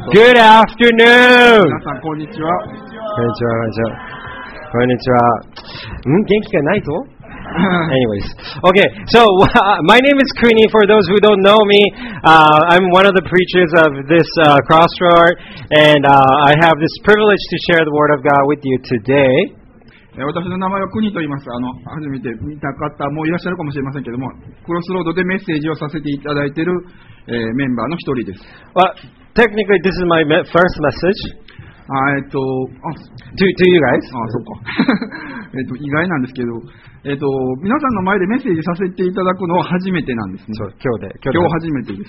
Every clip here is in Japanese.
Good afternoon! 皆さん、こんにちは。 こんにちは。元気がないとAnyways, okay, so my name is Kuni. For those who don't know me, I'm one of the preachers of this Crossroad, and I have this privilege to share the Word of God with you today. 私の名前はクニと言います。初めて見た方もいらっしゃるかもしれませんけども、クロスロードでメッセージをさせていただいている、メンバーの一人です。 Well, technically, this is my first message. To you guys. そうか。意外なんですけど、皆さんの前でメッセージさせていただくのは初めてなんですね。 そう、今日初めてです。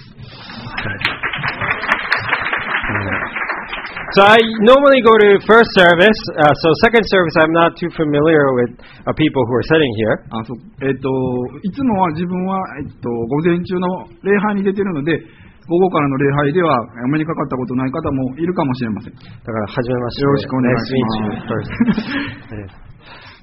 So I normally go to first service, so second service I'm not too familiar with people who are sitting here. いつもは自分は、午前中の礼拝に出ているので、午後からの礼拝ではお目にかかったことない方もいるかもしれません。だから初めまして。 よろしくお願いします。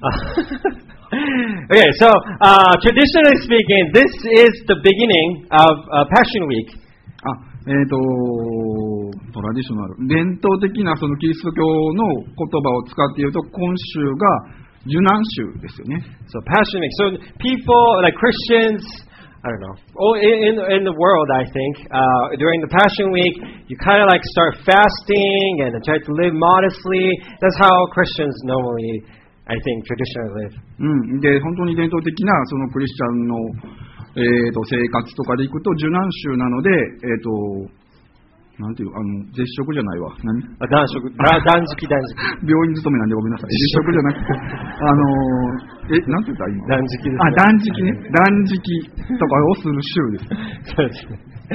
Okay, so traditionally speaking, this is the beginning of Passion Week. トラディショナル、伝統的なそのキリスト教の言葉を使っていると、今週が受難週ですよね。 So Passion Week. So people like Christians, I don't know. In the world, I think during the Passion Week, you kind of like start fasting and try to live modestly. That's how Christians normally, I think, traditionally live. で、本当に伝統的なそのクリスチャンの生活とかでいくと受難週なので、なんていう絶食じゃないわ。 断食。 病院勤めなんでごめんなさい。絶食じゃなくて、なんて言った今。 断食ですね。 断食ね。断食とかをする週です。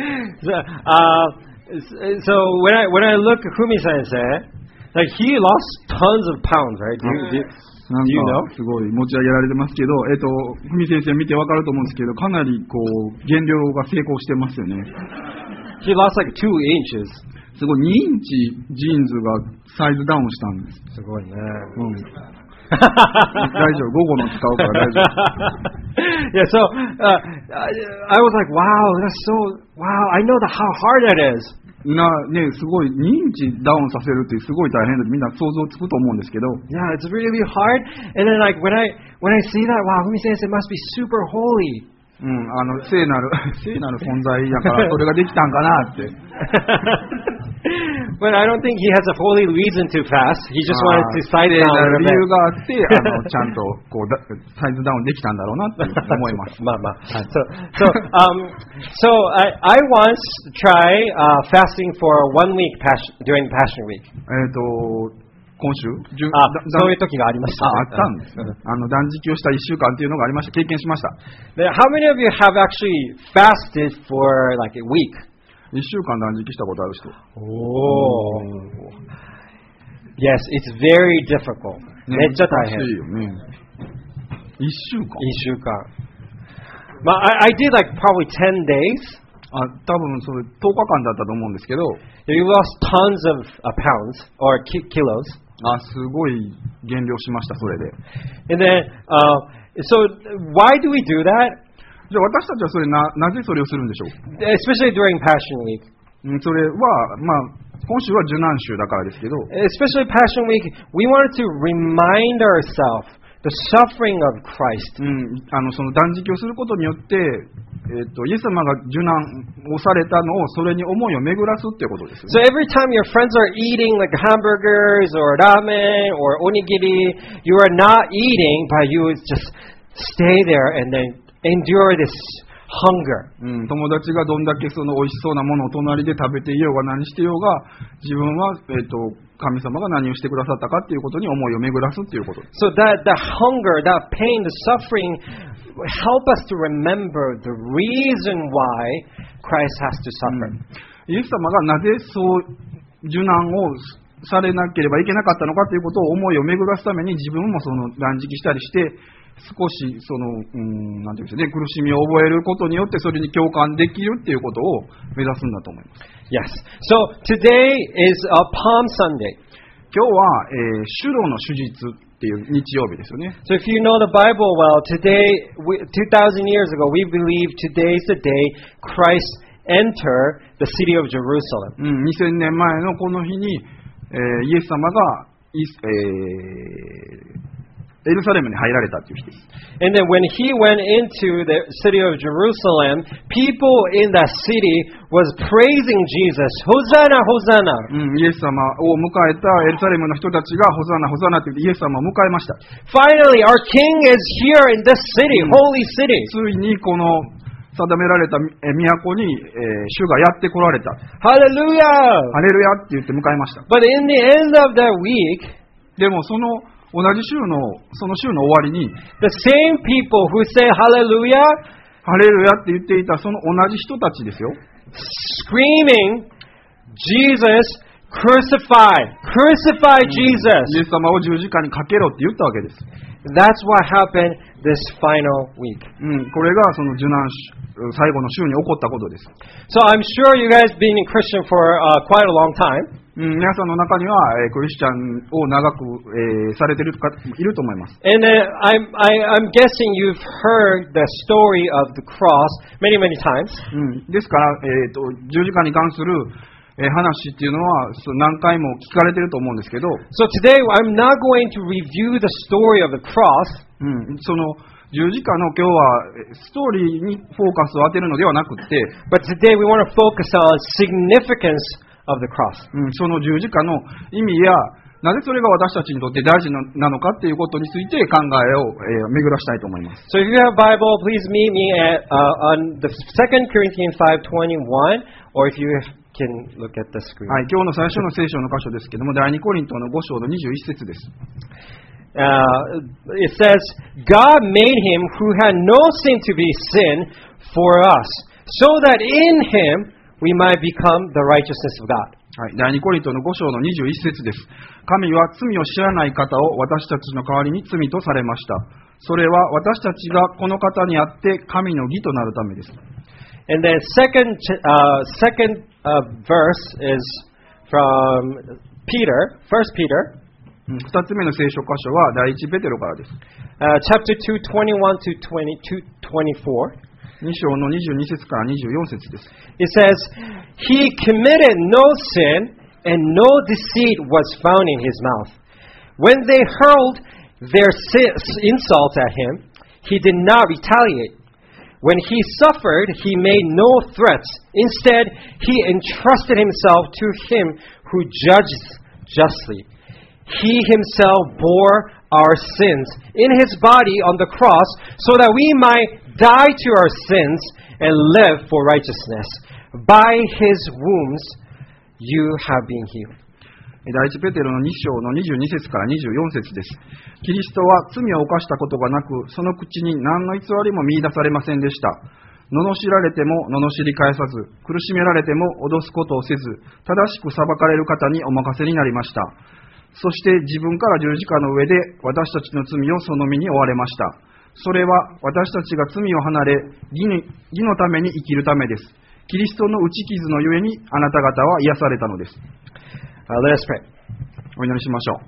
So when I look at Fumi-san, like he lost tons of pounds, right? Do you know? すごい持ち上げられてますけど、ふみ先生見てわかると思うんですけど、かなりこう減量が成功してますよね。 He lost like 2 inches. すごい2インチジーンズがサイズダウンしたんです。 すごいね。 大丈夫、午後の使うから大丈夫。 Yeah, so I was like, wow, I know how hard that is. すごい2インチダウンさせるってすごい大変だってみんな想像つくと思うんですけど。 Yeah, it's really hard. And then like when I see that, wow, Fumi sensei must be super holy. 聖なる存在やからそれができたんかなって。 But I don't think he has a holy reason to fast. He just wanted to size down. 理由があってちゃんとこうサイズダウンできたんだろうなって思います。 So I once try fasting for 1 week during Passion Week. 今週そういう時がありました、 あったんです。断食をした1週間というのがありました。経験しました。 How many of you have actually fasted for like a week? 1週間断食したことある人。 Yes, it's very difficult. めっちゃ大変。 1週間。 I did like probably 10 days. 多分それ10日間だったと思うんですけど。 You lost tons of pounds or kilos. すごい減量しました、それで。 And then, so why do we do that? じゃあ私たちはそれなぜそれをするんでしょう Especially during Passion Week. それは、今週は受難週だからですけど。 Especially Passion Week, we wanted to remind ourselves the suffering of Christ. その断食をすることによって、イエス様が受難をされたのをそれに思いを巡らすっていうことです、ね。 So every time your friends are eating like hamburgers or ramen or onigiri, you are not eating, but you just stay there and then endure this hunger. 友達がどんだけその美味しそうなものを隣で食べていようが何していようが、自分は神様が何をしてくださったかっていうことに思いを巡らすっていうことです。 So that hunger, that pain, the suffering help us to remember the reason why Christ has to suffer. イエス様がなぜそう受難をされなければいけなかったのかということを思いを巡らすために自分もその断食したりして少しそのなんていうんですかね、苦しみを覚えることによってそれに共感できるっていうことを目指すんだと思います。 Yes. So today is Palm Sunday. 今日は主労の手術っていう日曜日ですよね。 So if you know the Bible well, today 2,000 years ago we believe today is the day Christ enter the city of Jerusalem. 2000年前のこの日に、イエス様がエルサレムに入られたという日です。 And then when he went into the city of Jerusalem, people in that city was praising Jesus. Hosanna, Hosanna. イエス様を迎えたエルサレムの人たちがホザナ、ホザナと言ってイエス様を迎えました。 Finally, our King is here in this city, holy city. ついにこの定められた都に、主がやって来られた。 Hallelujah! ハレルヤって言って迎えました。 But in the end of that week, でもその同じ週の終わりに、 the same people who say hallelujah, ハレルヤって言っていたその同じ人たちですよ。 screaming, Jesus, crucify, crucify Jesus. イエス様を十字架にかけろって言ったわけです。 That's what happened this final week. これがその受難最後の週に起こったことです。 So I'm sure you guys been a Christian for quite a long time. 皆さんの中には、クリスチャンを長く、されている方いると思います。 And I'm guessing you've heard the story of the cross many, many times. ですから、十字架に関する、話っていうのは何回も聞かれていると思うんですけど、 So today I'm not going to review the story of the cross. その十字架の今日はストーリーにフォーカスを当てるのではなくって、 But today we want to focus on significance of the cross. その十字架の意味やなぜそれが私たちにとって大事なのかっていうことについて考えを、巡らしたいと思います。 So if you have a Bible, please meet me at on the 2 Corinthians 5:21, or if you can look at the screen. はい、今日の最初の聖書の箇所ですけども、第2コリントの5章の21節です。 It says, God made him who had no sin to be sin for us, so that in him we might become the righteousness of God. はい、第2コリントの5章の21節です。神は罪を知らない方を私たちの代わりに罪とされました。それは私たちがこの方にあって神の義となるためです。 And the second verse is from Peter, 1 Peter. 2つ目の聖書箇所は第1ペテロからです。 Chapter 2, 21 to 24. 2章の22節から24節です。 It says, He committed no sin, and no deceit was found in his mouth. When they hurled their insults at him, he did not retaliate. When he suffered, he made no threats. Instead, he entrusted himself to him who judges justly. He himself bore our sins in his body on the cross so that we might die to our sins and live for righteousness. By his wounds you have been healed. 第一ペテロの2章の22節から24節です。キリストは罪を犯したことがなく、その口に何の偽りも見出されませんでした。罵られても罵り返さず、苦しめられても脅すことをせず、正しく裁かれる方にお任せになりました。そして自分から十字架の上で私たちの罪をその身に負われました。それは私たちが罪を離れ、義のために生きるためです。キリストの打ち傷のゆえにあなた方は癒されたのです。 Let us pray. お祈りしましょう。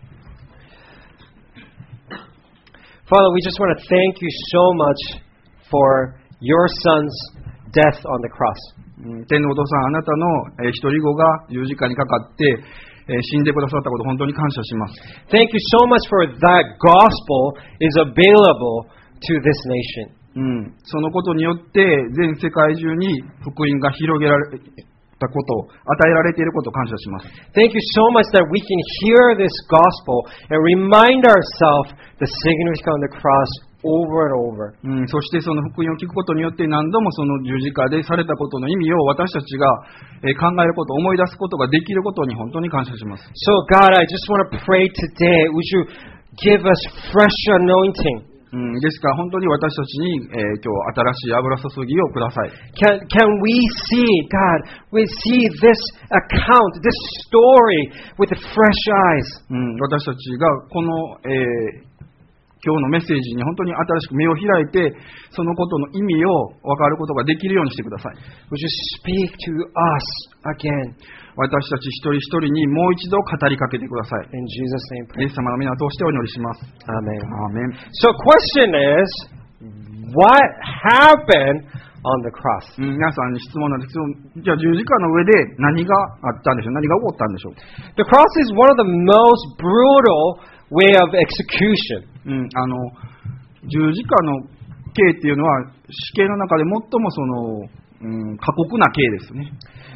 Father, we just want to thank you so much for your son's death on the cross. 天のお父さん、あなたの一人子が十字架にかかって死んでくださったことを本当に感謝します。 Thank you so much for that gospel is available to this nation. そのことによって全世界中に福音が広げられたこと、与えられていることを感謝します。 Thank you so much that we can hear this gospel and remind ourselves the significance of the cross over and over. そしてその福音を聞くことによって何度もその十字架でされたことの意味を私たちが考えること、思い出すことができることに本当に感謝します。 So God, I just want to pray today, would you give us fresh anointing? ですから本当に私たちに、今日新しい油注ぎをください。 Can we see, God, we see this account, this story with fresh eyes. 私たちがこの、今日のメッセージに本当に新しく目を開いて、そのことの意味を分かることができるようにしてください。 Would you speak to us again? 私たち一人一人にもう一度語りかけてください。 In Jesus' name, イエス様の皆を通してお祈りします。 Amen. アーメン。 So question is, what happened on the cross? 皆さんに質問なんですけど、じゃあ十字架の上で何があったんでしょう、何が起こったんでしょう。 The cross is one of the most brutal way of execution. 十字架の刑っていうのは死刑の中で最も過酷な刑ですね。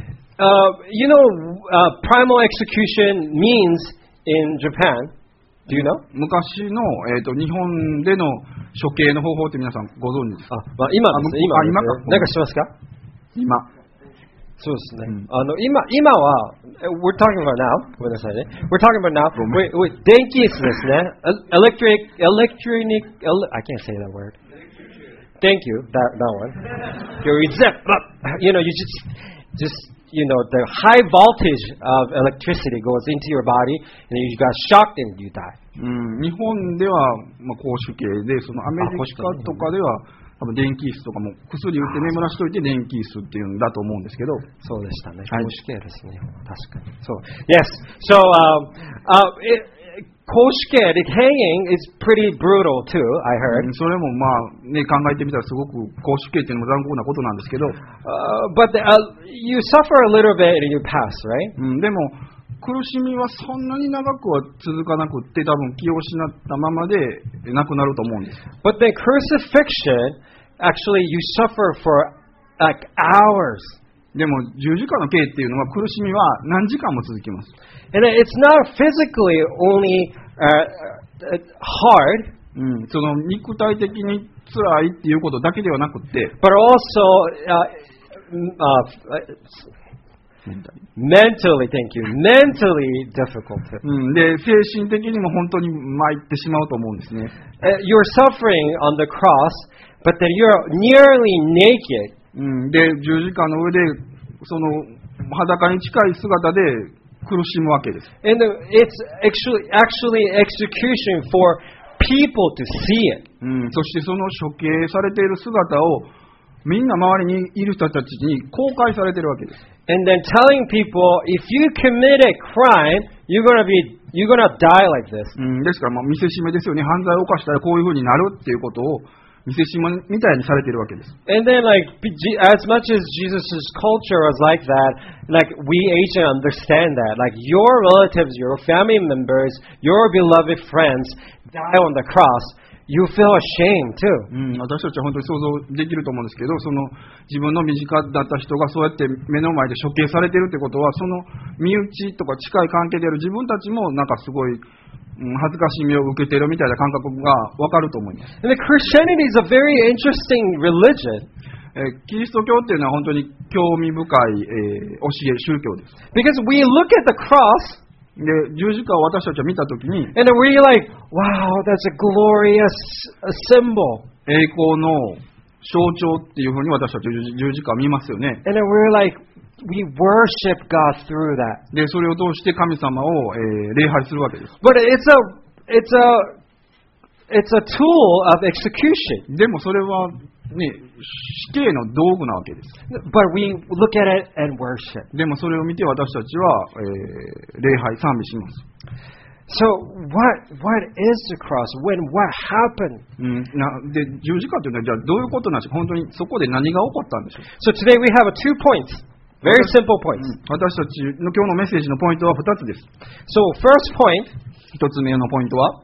Primal execution means in Japan. Do you know? 昔の、日本での処刑の方法って皆さんご存知ですか？ 今です。 今か。 なんか知ってますか？ 今。 そうですね。今は、we're talking about now. ごめんなさいね。We're talking about now. 電気椅子ですね。electronic, I can't say that word. Thank you, that one. You just the high voltage of electricity goes into your body, and you got shocked and you die. 日本では公主刑で、アメリカとかでは多分電気椅子とかも薬打って眠らしといて電気椅子っていうんだと思うんですけど。 そうでしたね。公主刑ですね。確かに。そう。Yes. So, 公主刑 hanging is pretty brutal too, I heard. それも考えてみたらすごく公主刑っていうのも残酷なことなんですけど。 But you suffer a little bit and you pass, right? でも苦しみはそんなに長くは続かなくって多分気を失ったままで亡くなると思うんです。 But the crucifixion, actually you suffer for like hours. でも十字架の刑っていうのは苦しみは何時間も続きます。 And it's not physically only hard. その肉体的に辛いっていうことだけではなくて、 but also mentally, thank you, mentally difficult. で精神的にも本当に参ってしまうと思うんですね。 You're suffering on the cross, but then you're nearly naked. で十字架の上でその裸に近い姿で苦しむわけです。 And it's actually execution for people to see it. そしてその処刑されている姿をみんな周りにいる人たちに公開されているわけです。 And then telling people, if you commit a crime, you're gonna die like this. ですから見せしめですよね。犯罪を犯したらこういう風になるっていうことを見せしめみたいにされているわけです。 And then as much as Jesus' culture was like that, we Asians understand that. Your relatives, your family members, your beloved friends die on the cross. You feel ashamed too. 私たちは本当に想像できると思うんですけど、その自分の身近だった人がそうやって目の前で処刑されているということは、その身内とか近い関係である自分たちもすごい恥ずかしみを受けているみたいな感覚がわかると思います。 And Christianity is a very interesting religion. キリスト教っていうのは本当に興味深い、教え宗教です。 Because we look at the cross. で十字架を私たちは見たときに、 and we're like, wow, that's a glorious symbol. 栄光の象徴っていうふうに私たちは十字架を見ますよね。 And then we're like, we worship God through that. でそれを通して神様を、礼拝するわけです。 But it's a tool of execution. でもそれはね、死刑の道具なわけです。 But we look at it and worship. でもそれを見て私たちは、礼拝賛美します。 So what is the cross? What happened? で十字架というのはじゃあどういうことなんでしょう。本当にそこで何が起こったんでしょう。 So today we have 2 points. Very simple points. 私たちの今日のメッセージのポイントは2つです。 So first point. 1つ目のポイントは、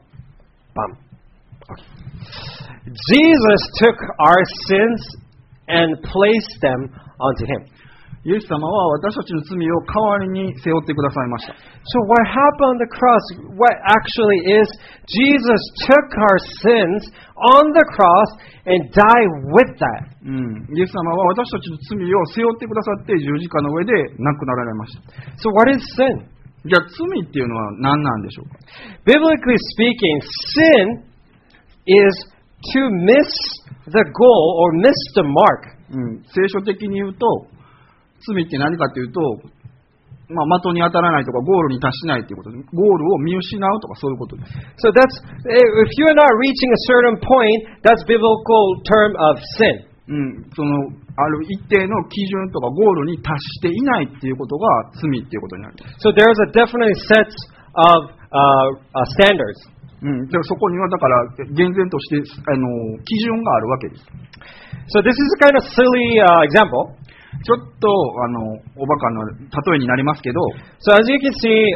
Jesus took our sins and placed them onto Him. イエス様は私たちの罪を代わりに背負ってくださいました。 So what happened on the cross? What actually is Jesus took our sins on the cross and died with that. イエス様は私たちの罪を背負ってくださって十字架の上で亡くなられました。 So what is sin? じゃあ罪っていうのは何なんでしょうか。 Biblically speaking, sin is to miss the goal or miss the mark. 聖書的に言うと罪って何かというと、的に当たらないとかゴールに達しないということで、ゴールを見失うとかそういうことです。 So that's if you're not reaching a certain point, that's biblical term of sin. そのある一定の基準とかゴールに達していないっていうことが罪っていうことになります。 So there's a definite set of standards. でそこにはだから厳然として基準があるわけです。 So this is a kind of silly example. ちょっとおバカの例えになりますけど、 So as you can see,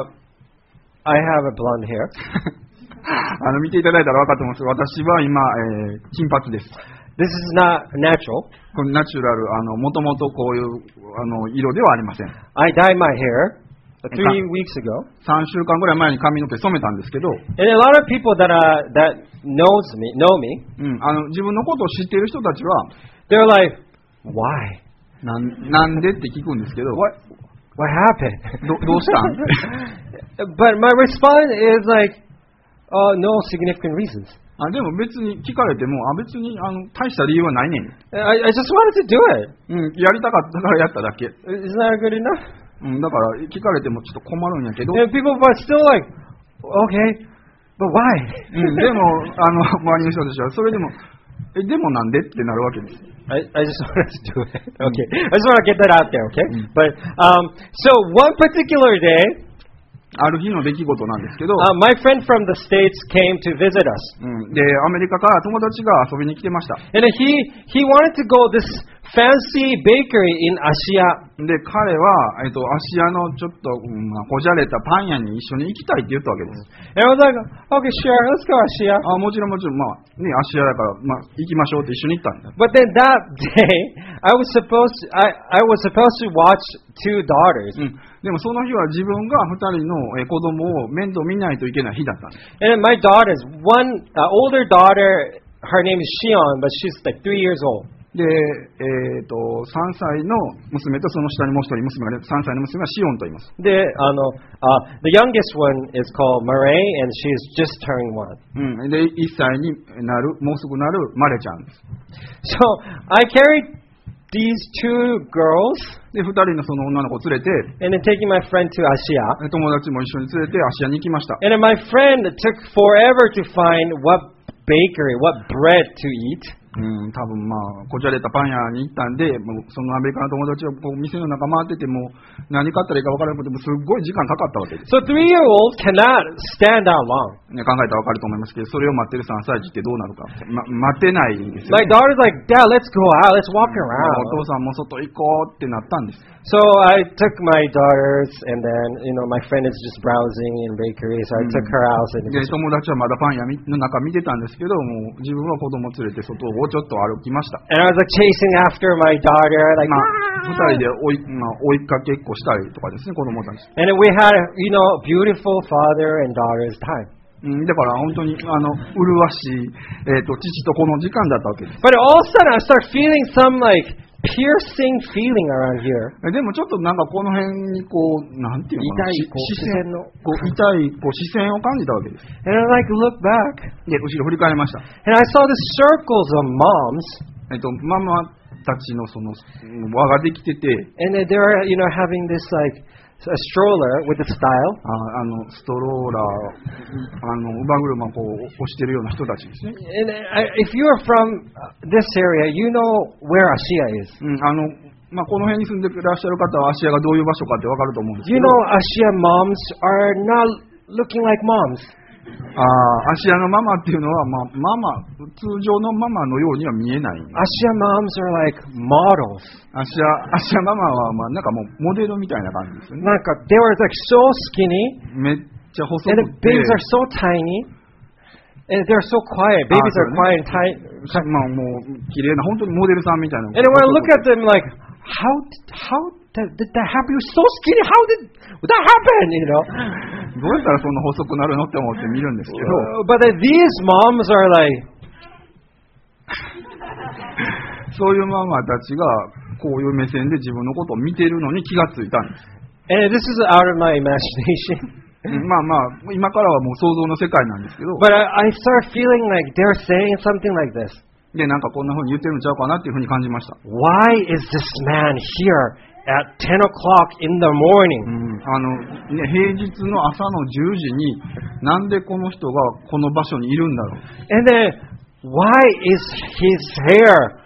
I have a blonde hair. 見ていただいたら分かると思うんですが、私は今、金髪です。 This is not natural. このナチュラル、もともとこういう色ではありません。 I dyed my hair 3 weeks ago. 3週間ぐらい前に髪の毛染めたんですけど、 And a lot of people that know me, 自分のことを知っている人たちは、 they're like, why? なんでって聞くんですけど、 What happened? どうしたん But my response is like, no significant reasons. でも別に聞かれても、別に大した理由はないねん。 I just wanted to do it. やりたかったからやっただけ。 Isn't that good enough? だから聞かれてもちょっと困るんやけど。 And people are still like, okay, but why? でも周りの人たちはそれでもでもなんでってなるわけです。 I just wanted to do it. Okay, I just want to get that out there. Okay, but so one particular day. ある日の出来事なんですけど、 my friend from the States came to visit us. で、アメリカから友達が遊びに来てました。 And he wanted to go this fancy bakery in Ashia. で、彼は、アシアのちょっと、こじゃれたパン屋に一緒に行きたいって言ったわけです。 And I was like, okay, sure, let's go Ashia. もちろん、アシアだから、行きましょうって一緒に行ったんだ。 But then that day, I was supposed to watch 2 daughters. でもその日は自分が2人の子供を面倒見ないといけない日だったんです。 And my daughters, one older daughter, her name is Shion, but she's like 3 years old. で、3歳の娘とその下にもう一人娘が、3歳の娘がシオンと言います。 The youngest one is called Murray, and she's just turning 1. で、1歳になる、もうすぐなるマレちゃんです。 So I carried these 2 girls, で、2人のその女の子を連れて、 and then taking my friend to Ashia. 友達も一緒に連れてアシアに行きました。 And then my friend took forever to find what bakery, what bread to eat. 多分こじゃれたパン屋に行ったんで、もうそのアメリカの友達はこう店の中回ってても何買ったらいいか分からなくてもすっごい時間かかったわけです。 So 3-year-olds cannot stand that long. 考えたら分かると思いますけど、それを待ってる3歳児ってどうなるか、待てないんですよ、 My daughter's like, Dad, let's go out, let's walk お around. 父さんも外行こうってなったんです。 So I took my daughters, and then my friend is just browsing in bakery, so I took her out. And で、友達はまだパン屋の中見てたんですけど、もう自分は子供連れて外をちょっと歩きました。 I was like chasing after my daughter, like, 2人で追いかけっこしたりとかですね、子供たち。 and then we had, beautiful father and daughter's time. だから本当に麗しい、父と子の時間だったわけです。 But all of a sudden I start feeling some like piercing feeling around here. でもちょっとなんかこの辺にこうなんていうのかな、視線の痛い視線を感じたわけです。 And I like look back. で後ろ振り返りました。 And I saw the circles of moms. ママたちのその輪ができてて。 And they're having this like a stroller with a style. ストローラー、乳母車をこう押してるような人たちですね。 And if you are from this area, you know where Ashia is. この辺に住んでいらっしゃる方はアシアがどういう場所かってわかると思うんですけ You ど。 know Ashia moms are not looking like moms. アシアのママっていうのは、通常のママのようには見えない。 Ashia moms are like models. アシアママは、なんかもうモデルみたいな感じですよね。 Like they were like so skinny. めっちゃ細 And く the て。 babies are so tiny. And they're so quiet. Babies are quiet and tiny. もう綺麗な本当にモデルさんみたいな。 And then when I look at them, like, how did that happen? You're so skinny. How did that happen? どうやったらそんな細くなるのって思って見るんですけど。 But these moms are like. そういうママたちがこういう目線で自分のことを見ているのに気がついたんです。 And this is out of my imagination. 今からはもう想像の世界なんですけど。 But I start feeling like they're saying something like this. で、なんかこんな風に言ってるんちゃうかなっていう風に感じました。 Why is this man here at 10 o'clock in the morning? 平日の朝の10時になんでこの人がこの場所にいるんだろう。 And then why is his hair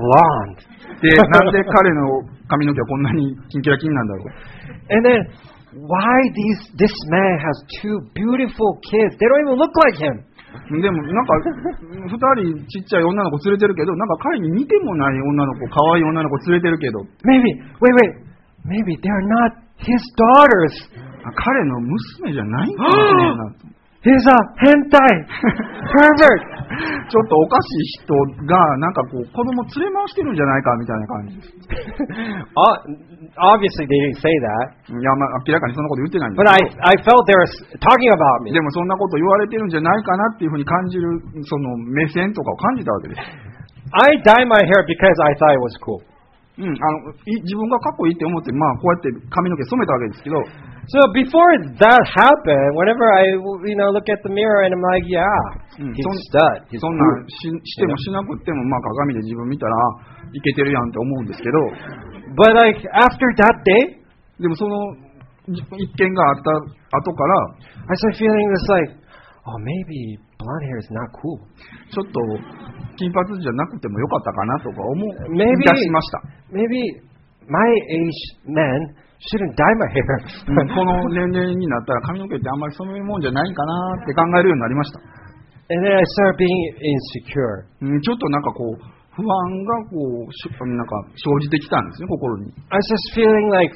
blonde? で、なんで彼の髪の毛はこんなにキンキラキンなんだろう。 And then why this man has two beautiful kids? They don't even look like him. でもなんか2人ちっちゃい女の子連れてるけど、なんか彼に似てもない女の子、可愛い女の子連れてるけど、 Maybe they're not his daughters. 彼の娘じゃないんかもしれんな。 He's a hentai pervert. ちょっとおかしい人がなんかこう子供連れ回してるんじゃないかみたいな感じです。 Obviously, they didn't say that. いや、まあ明らかにそんなこと言ってないんで But すけど。 I felt they were talking about me. でもそんなこと言われてるんじゃないかなっていうふうに感じるその目線とかを感じたわけです。 I dyed my hair because I thought it was cool. 自分がかっこいいって思って、まあこうやって髪の毛染めたわけですけど、 So before that happened, whenever I look at the mirror and I'm like, yeah, he's a stud. He's そんな cool. してもしなくっても、まあ鏡で自分見たらいけてるやんって思うんですけど、 But like after that day, でもその一件があった後から I started feeling this like, oh, maybe blonde hair is not cool. ちょっと金髪じゃなくてもよかったかなとか思い Maybe 出しました。 maybe my age men shouldn't dye my hair. この年齢になったら髪の毛ってあんまり染めるもんじゃないかなって考えるようになりました。 And then I started being insecure. ちょっとなんかこう不安がこうなんか生じてきたんですね、心に。 I was just feeling like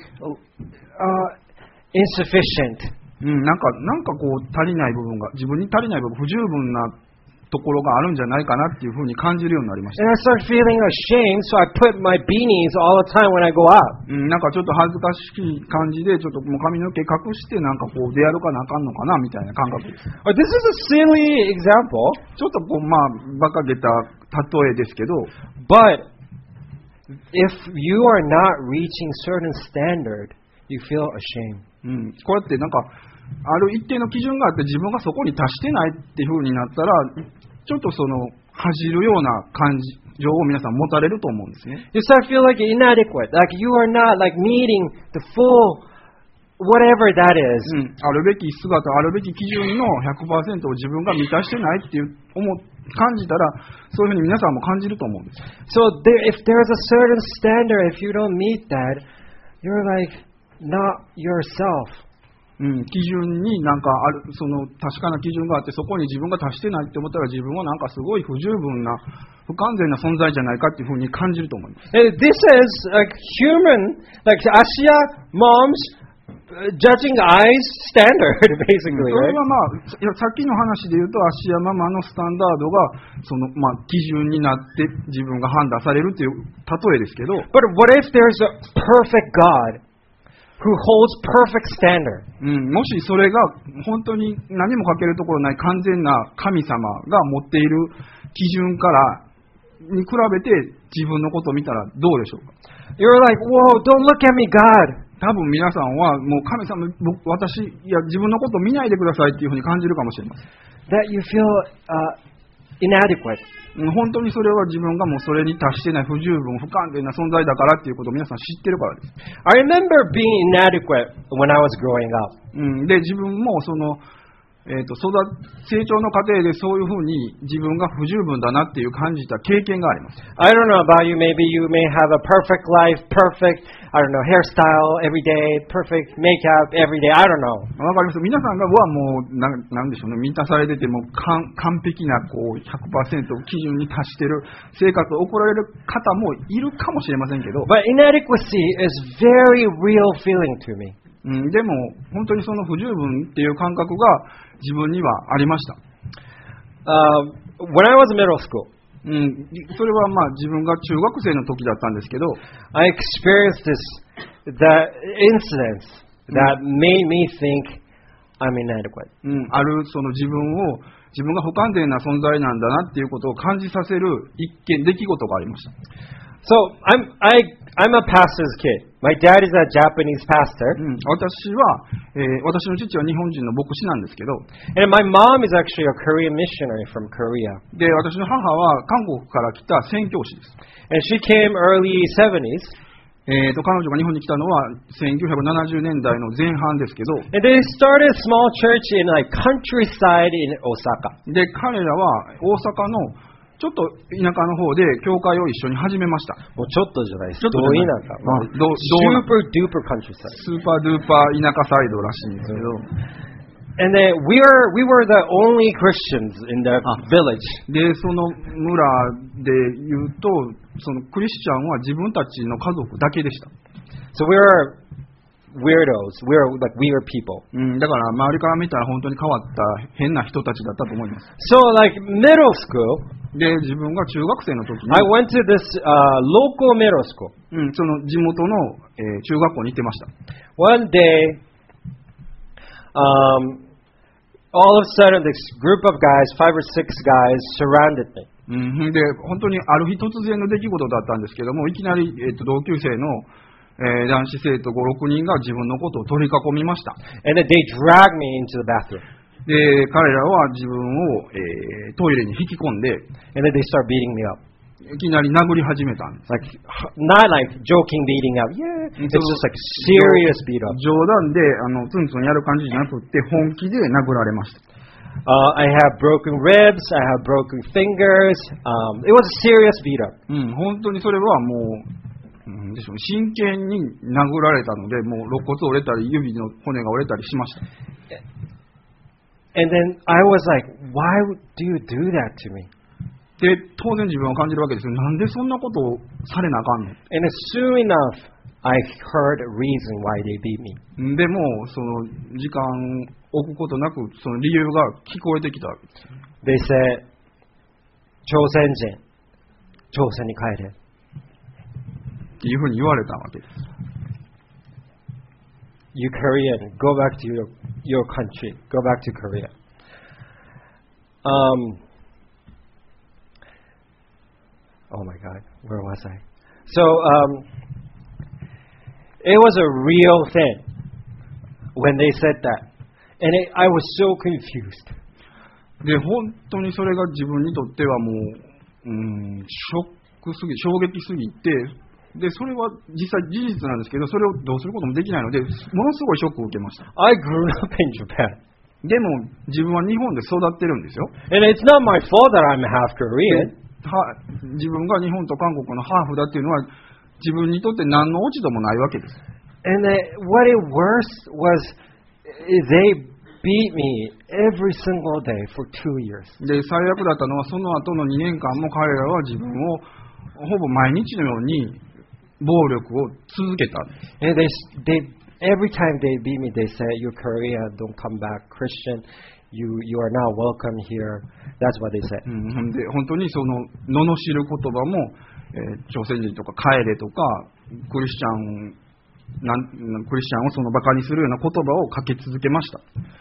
insufficient. なんかこう足りない部分が、自分に足りない部分、不十分なところがあるんじゃないかなっていうふうに感じるようになりました。 And I started feeling ashamed, so I put my beanies all the time when I go out. なんかちょっと恥ずかしい感じで、ちょっともう髪の毛隠して、なんかこう出歩かなあかんのかなみたいな感覚です。 This is a silly example, ちょっとこう、まあ、馬鹿げた例えですけど、 but if you are not reaching certain standard, you feel ashamed. こうやってなんか、ある一定の基準があって自分がそこに達してないっていう風になったら、ちょっとその恥じるような感情を皆さん持たれると思うんですね。 You start feeling like inadequate, like you are not like meeting the full whatever that is. あるべき姿、あるべき基準の 100% を自分が満たしてないっていう感じたら、そういう風に皆さんも感じると思うんです。 So if there's a certain standard, if you don't meet that, you're like not yourself. 基準になんかある、その確かな基準があって、そこに自分が達してないって思ったら、自分はなんかすごい不十分な、不完全な存在じゃないかっていうふうに感じると思います。 This is like human, like Asia mom's judging eyes standard, basically. それ Right? はまあ、さっきの話で言うと、芦屋ママのスタンダードが、そのまあ基準になって自分が判断されるっていう例えですけど、 But what if there's a perfect God who holds perfect standard? もしそれが本当に何もかけるところない完全な神様が持っている基準からに比べて自分のことを見たらどうでしょうか。 You're like, whoa, don't look at me, God. 多分皆さんはもう神様、私、いや自分のことを見ないでくださいっていうふうに感じるかもしれません。 That you feel inadequate. 本当にそれは自分がもうそれに達してない不十分、不完全な存在だからっていうことを皆さん知ってるからです。 I remember being inadequate when I was growing up. で、自分もその、成長の過程でそういうふうに自分が不十分だなっていう感じた経験があります。 I don't know about you, maybe you may have a perfect life, perfect, I don't know, hairstyle every day, perfect makeup every day, I don't know. わかります。皆さんがもうなんでしょうね、満たされてても完璧なこう 100% 基準に達してる生活を送られる方もいるかもしれませんけど、 But inadequacy is very real feeling to me. でも本当にその不十分っていう感覚が自分にはありました。 When I was in middle school, それはまあ自分が中学生の時だったんですけど、 I experienced the incidents that made me think I'm inadequate. あるその自分が不完全な存在なんだなっていうことを感じさせる出来事がありました。 So I'm a pastor's kid. My dad is a Japanese pastor, 私は、私の父は日本人の牧師なんですけど、 and my mom is actually a Korean missionary from Korea. で私の母は韓国から来た宣教師です。 And she came early 70s. 彼女が日本に来たのは1970年代の前半ですけど、 And they started a small church in like countryside in Osaka. で彼らは大阪のちょっと田舎の方で教会を一緒に始めました。 もうちょっとじゃないです。 ちょっとどじゃない田舎。まあ、 どう super duper countryside. スーパードゥーパー田舎サイドらしいんですけど、 And then we were the only Christians in the village. で、その村で言うと、そのクリスチャンは自分たちの家族だけでした。 So we were weirdos. We were like weird people. だから周りから見たら本当に変わった変な人たちだったと思います。 So like middle school, で、自分が中学生の時に、 I went to this local middle school. その地元の、中学校に行ってました。 One day, all of a sudden, this group of guys, 5 or 6 guys, surrounded me. で、本当にある日突然の出来事だったんですけども、いきなり、同級生の、男子生徒5、6人が自分のことを取り囲みました。 And then they dragged me into the bathroom. で、彼らは自分を、トイレに引き込んで、 And then they start beating me up. いきなり殴り始めたんです。 Like, not like joking beating up. Yeah. It's just like serious beat up. 冗談でツンツンやる感じじゃなくって本気で殴られました。 I have broken ribs. I have broken fingers. It was a serious beat up. 本当にそれはもう、でしょう、真剣に殴られたので、もう肋骨折れたり指の骨が折れたりしました。 And then I was like, why do you do that to me? で、当然自分は感じるわけですよ。なんでそんなことをされなあかんの？ And soon enough, I heard a reason why they beat me. でも、その時間を置くことなく、その理由が聞こえてきたわけです。 They said, 朝鮮人、朝鮮に帰れ。 っていうふうに言われたわけです。 You Korean, go back to your country. Go back to Korea. Oh my God, where was I? So, it was a real thing when they said that. And I was so confused. で、本当にそれが自分にとってはもう、衝撃すぎて、で、それは実際事実なんですけど、それをどうすることもできないので、ものすごいショックを受けました。 I grew up in Japan. でも、自分は日本で育ってるんですよ。 And it's not my fault that I'm half Korean. 自分が日本と韓国のハーフだっていうのは、自分にとって何の落ち度もないわけです。 And what it worse was, they beat me every single day for 2 years. で、最悪だったのは、その後の2年間も彼らは自分をほぼ毎日のように暴力を続けた。 And every time they beat me, they say, "You Korea, don't come back, Christian. You are not welcome here." That's what they say. で、本当にその罵る言葉も、朝鮮人とか帰れとかクリスチャンをそのバカにするような言葉をかけ続けました。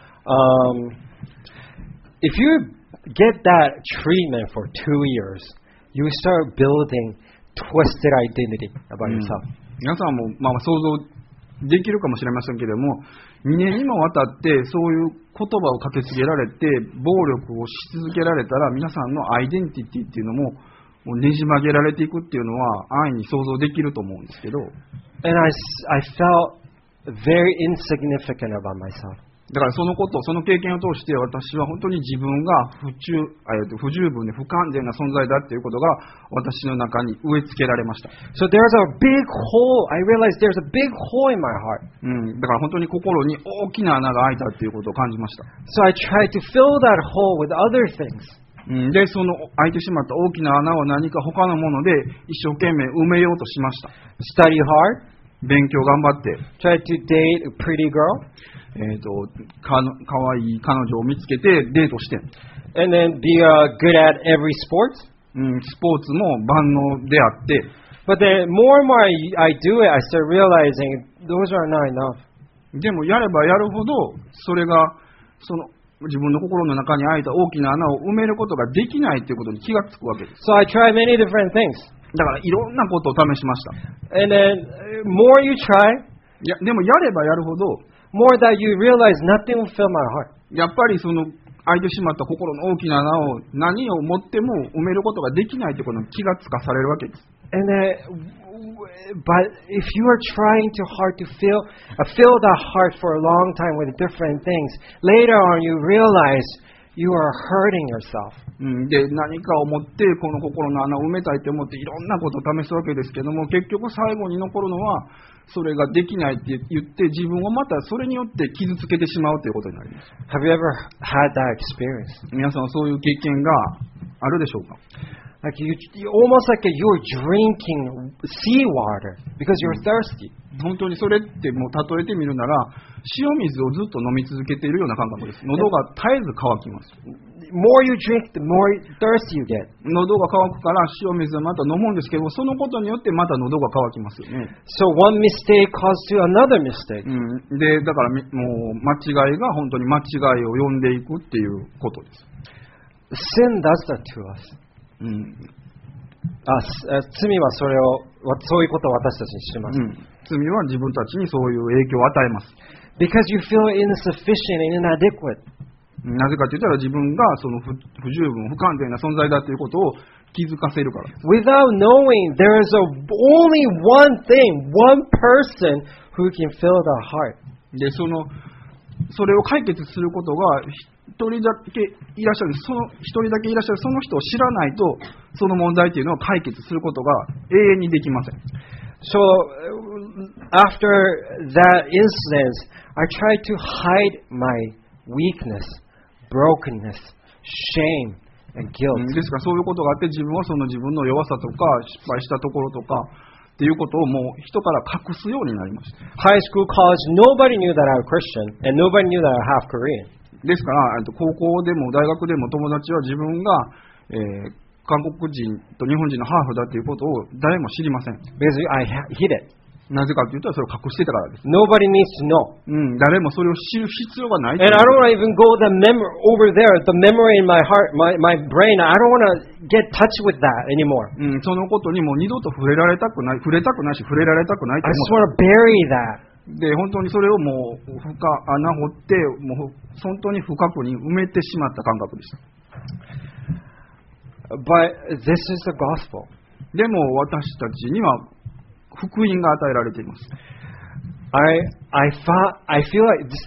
If you get that treatment for 2 years, you start building twisted identity about yourself. 皆さんも想像できるかもしれませんけれども、2年にもわたってそういう言葉をかけつけられて暴力をし続けられたら、皆さんのアイデンティティっていうのももうねじ曲げられていくっていうのは安易に想像できると思うんですけど。 And I felt very insignificant about myself. だからその経験を通して私は本当に自分が不十分で不完全な存在だっていうことが私の中に植え付けられました。 So there's a big hole. I realized there's a big hole in my heart. だから本当に心に大きな穴が開いたっていうことを感じました。 So I tried to fill that hole with other things. で、その開いてしまった大きな穴を何か他のもので一生懸命埋めようとしました。 Study hard. 勉強頑張って。 Try to date a pretty girl. かわいい彼女を見つけてデートして。 And then be good at every sport. スポーツも万能であって。 But then more and more I do it, I start realizing those are not enough. でもやればやるほどそれがその自分の心の中に開いた大きな穴を埋めることができないということに気がつくわけです。 So I try many different things. だからいろんなことを試しました。 And then more you try, でもやればやるほど more that you realize nothing will fill my heart. やっぱりその開いてしまった心の大きな穴を何を持っても埋めることができないということに気がつかされるわけです。 And but if you are trying too hard to fill that heart for a long time with different things, later on you realize you are hurting yourself. で、何かを持ってこの心の穴を埋めたいと思っていろんなことを試すわけですけども、結局最後に残るのはそれができないって言って自分をまたそれによって傷つけてしまうということになります。 Have you ever had that experience? 皆さんはそういう経験があるでしょうか？ Like almost like you're drinking seawater because you're thirsty. 本当にそれってもう例えてみるなら塩水をずっと飲み続けているような感覚です。喉が絶えず乾きます。 More you drink, the more thirsty you get. 喉が渇くから塩水をまた飲むんですけど、そのことによってまた喉が渇きますよね。 So one mistake caused to another mistake. で、だからもう間違いが本当に間違いを呼んでいくっていうことです。 Sin does that to us. 罪はそれをそういうことを私たちにします。 罪は自分たちにそういう影響を与えます。 Because you feel insufficient and inadequate. なぜかと言ったら自分がその不十分、不完全な存在だということを気づかせるから。 Without knowing, there is only one thing, one person who can fill the heart. で、それを解決することが一人だけいらっしゃる、その一人だけいらっしゃるその人を知らないと、その問題というのを解決することが永遠にできません。 So after that incident, I tried to hide my weakness, brokenness, shame, and guilt. ですからそういうことがあって自分はその自分の弱さとか失敗したところとかっていうことをもう人から隠すようになりました。 High school, college, nobody knew that I was Christian, and nobody knew that I half Korean. ですから高校でも大学でも友達は自分が、韓国人と日本人のハーフだということを誰も知りません。 Because I hid it. なぜかというとそれを隠してたからです。 Nobody needs to know. 誰もそれを知る必要がない。 And I don't want to even go over there, the memory in my heart, my brain. I don't want to get touch with that anymore. そのことにもう二度と触れたくないし触れられたくないと I just 思 want to bury that. で本当にそれをもう穴掘ってもう本当に深くに埋めてしまった感覚でした。 But this is the gospel. でも私たちには福音が与えられています。 I feel like this,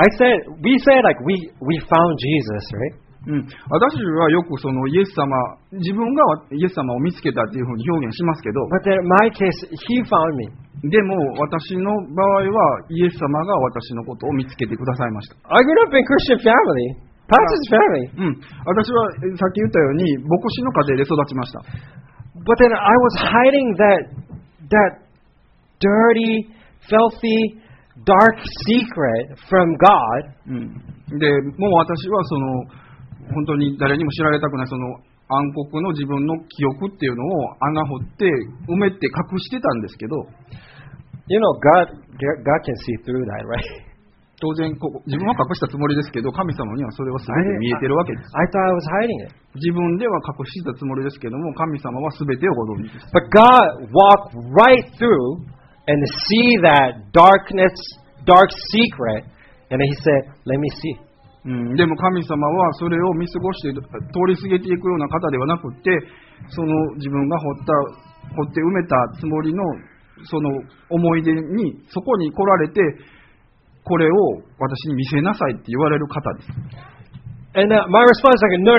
we said like we found Jesus, right? 私はよくそのイエス様、自分がイエス様を見つけたというふうに表現しますけど、 But in my case, he found me. でも私の場合はイエス様が私のことを見つけてくださいました。 I grew up in Christian family, pastor's family. 私はさっき言ったように牧師の家庭で育ちました。 But then I was hiding that dirty, filthy, dark secret from God. でもう私はその本当に誰にも知られたくないその暗黒の自分の記憶っていうのを穴掘って埋めて隠してたんですけど、 You know, God can see through that, right? 当然自分は隠したつもりですけど神様にはそれは全て見えてるわけです。 I thought I was hiding it. 自分では隠してたつもりですけども神様は全てをご存知です。 But God walked right through and see that darkness, dark secret, and then he said, let me see. でも神様はそれを見過ごして通り過ぎていくような方ではなくってその自分が掘って埋めたつもりのその思い出にそこに来られてこれを私に見せなさいって言われる方です。 And my response is like, no.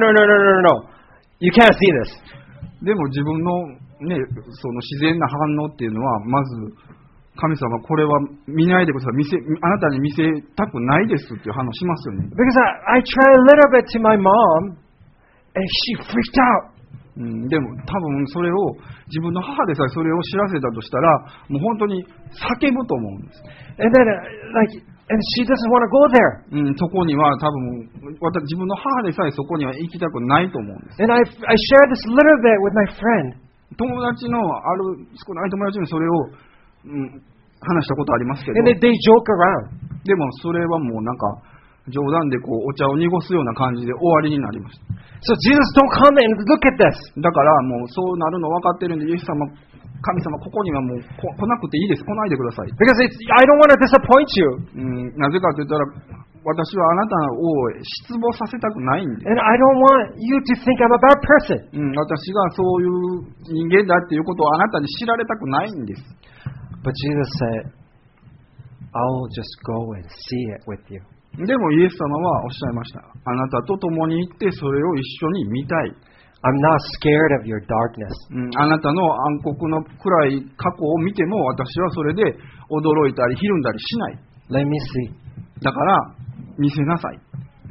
You can't see this. でも自分のねその自然な反応っていうのはまず神様これは見ないでください。あなたに見せたくないですっていう話しますよね。 Because I tried a little bit to my mom, and she freaked out. でも多分それを自分の母でさえそれを知らせたとしたらもう本当に叫ぶと思うんです。 And then and she doesn't want to go there. そこには多分自分の母でさえそこには行きたくないと思うんです。 And I shared this little bit with my friend. 友達のある少ない友達にそれを話したことありますけど、 And they joke around. でもそれはもうなんか冗談でお茶を濁すような感じで終わりになりました。 So Jesus, don't come and look at this. だからもうそうなるの分かってるんでイエス様神様ここにはもう来なくていいです。来ないでください。 Because I don't want to disappoint you. なぜかと言ったら私はあなたを失望させたくないんで。 And I don't want you to think I'm a bad person. 私がそういう人間だっていうことをあなたに知られたくないんです。 But Jesus said, I'll just go and see it with you. でもイエス様はおっしゃいました。あなたと共に行ってそれを一緒に見たい。 I'm not scared of your darkness. あなたの暗黒の暗い過去を見ても私はそれで驚いたりひるんだりしない。 Let me see. だから見せなさい。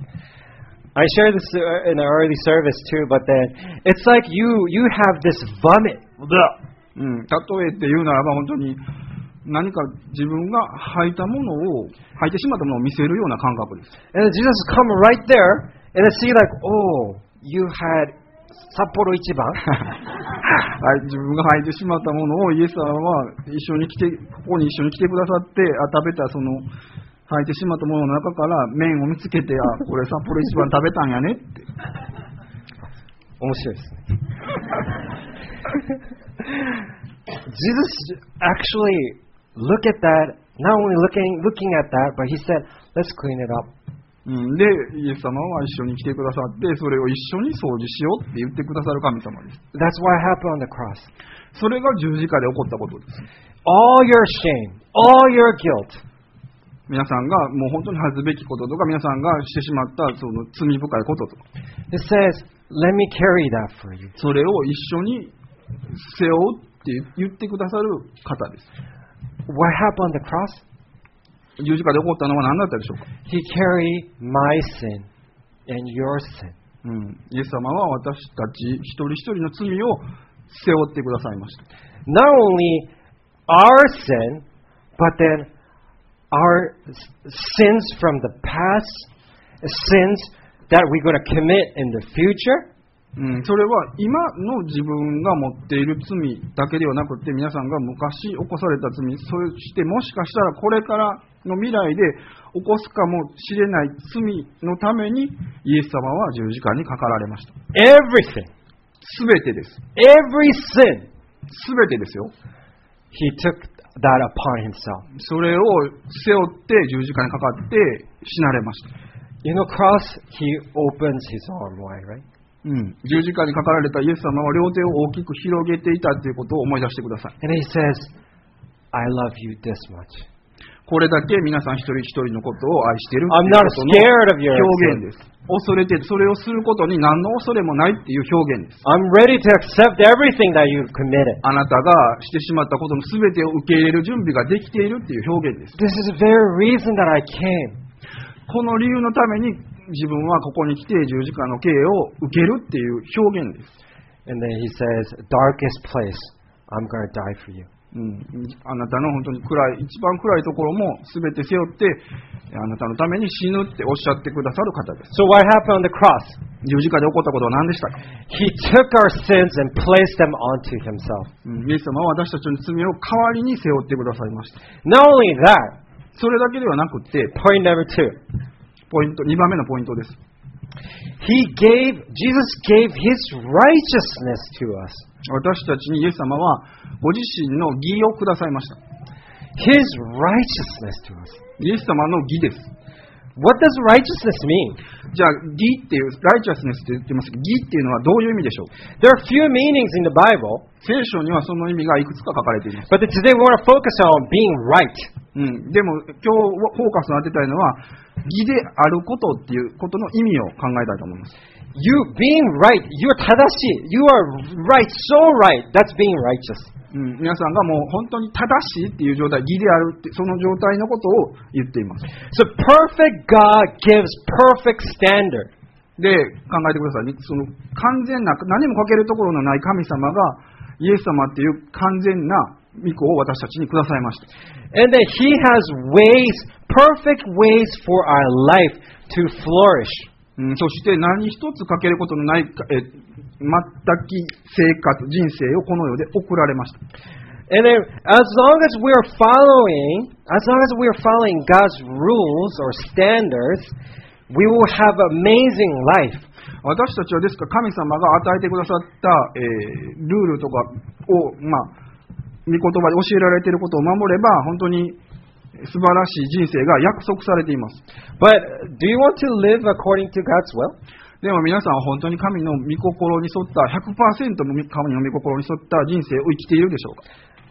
I shared this in the early service too, but then it's like you have this vomit. 例えて言うならば本当に何か自分が吐いてしまったものを見せるような感覚です。 And Jesus come right there and see like, oh, you had 札幌一番自分が吐いてしまったものをイエス様はここに一緒に来てくださって、食べたその吐いてしまったものの中から麺を見つけて、これ札幌一番食べたんやねって。 面白いですね。Jesus actually look at that, not only looking at that, but he said, let's clean it up. で、イエス様は一緒に来てくださって、それを一緒に掃除しようって言ってくださる神様です。 That's what happened on the cross. それが十字架で起こったことです。 All your shame, all your guilt. 皆さんがもう本当に恥ずべきこととか、皆さんがしてしまったその罪深いこととか。 It says, let me carry that for you. それを一緒に背負うって言ってくださる方です。 What happened on the cross? 十字架で起こったのは何だったでしょうか。 He carried my sin and your sin. イエス様は私たち一人一人の罪を背負ってくださいました。 Not only our sin, but then our sins from the past, sins that we're going to commit in the future. それは今の自分が持っている罪だけではなくて、皆さんが昔起こされた罪、そしてもしかしたらこれからの未来で起こすかもしれない罪のためにイエス様は十字架にかかられました。 Everything. すべてです。 Every sin. すべてですよ。 He took that upon himself. それを背負って十字架にかかって死なれました。 You know, cross, he opens his arm wide, right? 十字架にかかられたイエス様は両手を大きく広げていたということを思い出してください。 And he says, I love you this much. これだけ皆さん一人一人のことを愛していると I'm いう not ことの scared of your 表現 sin. です。恐れてそれをすることに何の恐れもないっていう表現です。 I'm ready to accept everything that you've committed. あなたがしてしまったことのすべてを受け入れる準備ができているっていう表現です。 This is the very reason that I came. この理由のために自分はここに来て十字架の刑を受けるっていう表現です。 And then he says, darkest place, I'm going to die for you. あなたの本当に一番暗いところも全て背負ってあなたのために死ぬっておっしゃってくださる方です。 So what happened on the cross? 十字架で起こったことは何でしたか。 He took our sins and placed them onto himself. イエス様は私たちの罪を代わりに背負ってくださいました。 Not only that, それだけではなくて、 point number 2. 2番目のポイントです。 Jesus gave his righteousness to us. 私たちにイエス様はご自身の義をくださいました。 His righteousness to us. イエス様の義です。 What does righteousness mean? じゃあ義っていう、righteousnessって言ってますけど、義っていうのはどういう意味でしょう。 There are few meanings in the Bible, 聖書にはその意味がいくつか書かれています。 but today we want to focus on being right. でも今日フォーカスを当てたいのは義であることっていうことの意味を考えたいと思います。 You being right, you're 正しい. You are right, so right. That's being righteous. 皆さんがもう本当に正しいっていう状態、義であるってその状態のことを言っています。 So perfect God gives perfect standard. で、考えてくださいね。その完全な、何もかけるところのない神様がイエス様っていう完全な御子を私たちにくださいました。 And that He has ways, perfect ways for our life to flourish. そして何一つかけることのない全き生活、人生をこの世で送られました。 And then, as long as we're following God's rules or standards, we will have amazing life. 私たちはですから神様が与えてくださった、ルールとかを、御言葉で教えられていることを守れば本当に素晴らしい人生が約束されています。 But do you want to live according to God's will? でも皆さんは本当に神の御心に沿った 100% の神の御心に沿った人生を生きているでしょうか。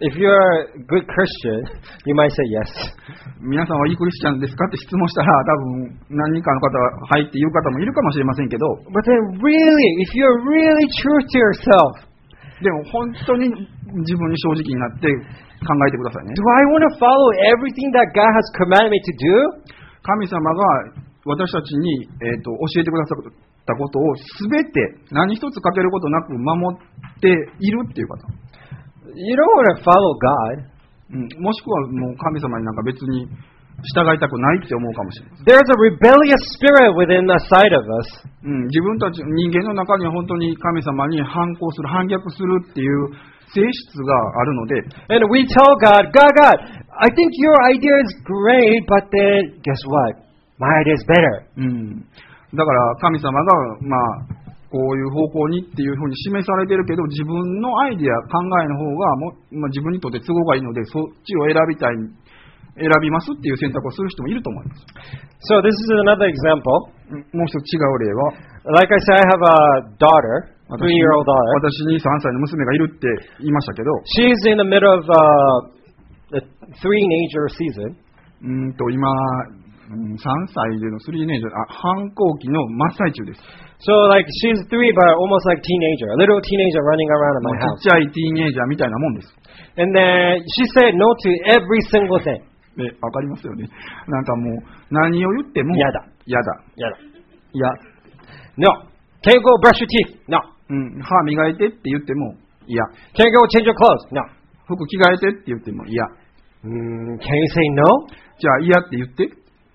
If you're a good Christian, you might say yes. 皆さんはいいクリスチャンですかって質問したら、多分何人かの方ははいって言う方もいるかもしれませんけど、 But then really, if you're really true to yourself, でも本当に自分に正直になって考えてくださいね。 do I want to follow everything that God has commanded me to do? 神様が私たちに、教えてくださったことをすべて何一つ欠けることなく守っているっていう方、 You don't want to follow God. もしくはもう神様になんか別に従いたくないって思うかもしれません。 There's a rebellious spirit within the side of us. 自分たち人間の中には本当に神様に反抗する、反逆するっていう性質があるので、 And we tell God, God, I think your idea is great, but then guess what? My idea is better. だから神様がこういう方向にっていうふうに示されてるけど、自分のアイディア、考えの方が自分にとって都合がいいので、そっちを選びますっていう選択をする人もいると思います。 So this is another example. もう一つ違う例は、 Like I said, I have a daughter, 3-year-old daughter. 私に3歳の娘がいるって言いましたけど、 She's in the middle of the teenager season. 今、3歳での3年生、反抗期の真っ最中です。 So like she's 3, but almost like teenager, a little teenager running around in も my う house. ちっちゃいティーンエイジャーみたいなもんです。 And then she said no to every single thing. わかりますよね。なんかもう、何を言っても、 嫌だ。 嫌だ。 Yeah. 嫌。 No. Can't go brush your teeth. No. 歯磨いてって言っても嫌。 Can't go change your clothes. No. 服着替えてって言っても嫌。 Can you say no? じゃあ嫌って言って。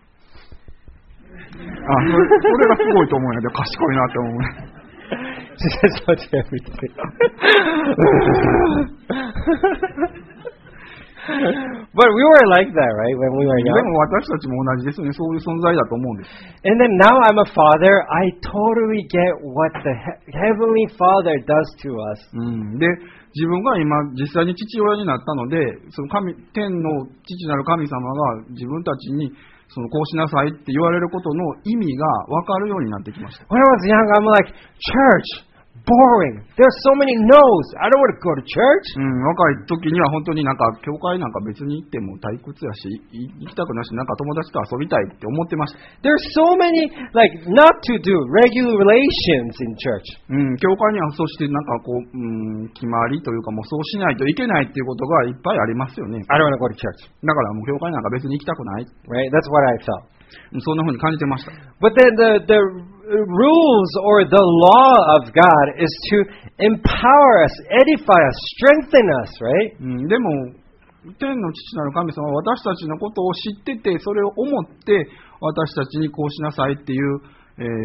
それがすごいと思うんやけど、賢いなって思う。 She says no to everything. But we were like that, right? When we were で young. も私たちも同じですよね。そういう存在だと思うんです。 And then now I'm a father. I totally get what the Heavenly Father does to us. で、自分が今実際に父親になったので、その天の父なる神様が自分たちにこうしなさいって言われることの意味が分かるようになってきました。 When I was young, I'm like, church, boring. There's so many no's. I don't want to go to church. 若い時には本当になんか教会なんか別に行っても退屈やし、行きたくないし、なんか友達と遊びたいって思ってました。 There's so many, like, not to do regulations in church. 教会にはそしてなんかこう、決まりというかもうそうしないといけないっていうことがいっぱいありますよね。 I don't want to go to church. だからもう教会なんか別に行きたくない。 Right? That's what I felt. そんな風に感じてました。 But then the rules or the law of God is to empower us, edify us, strengthen us, right? でも天の父なる神様は私たちのことを知ってて、それを思って私たちにこうしなさいっていう、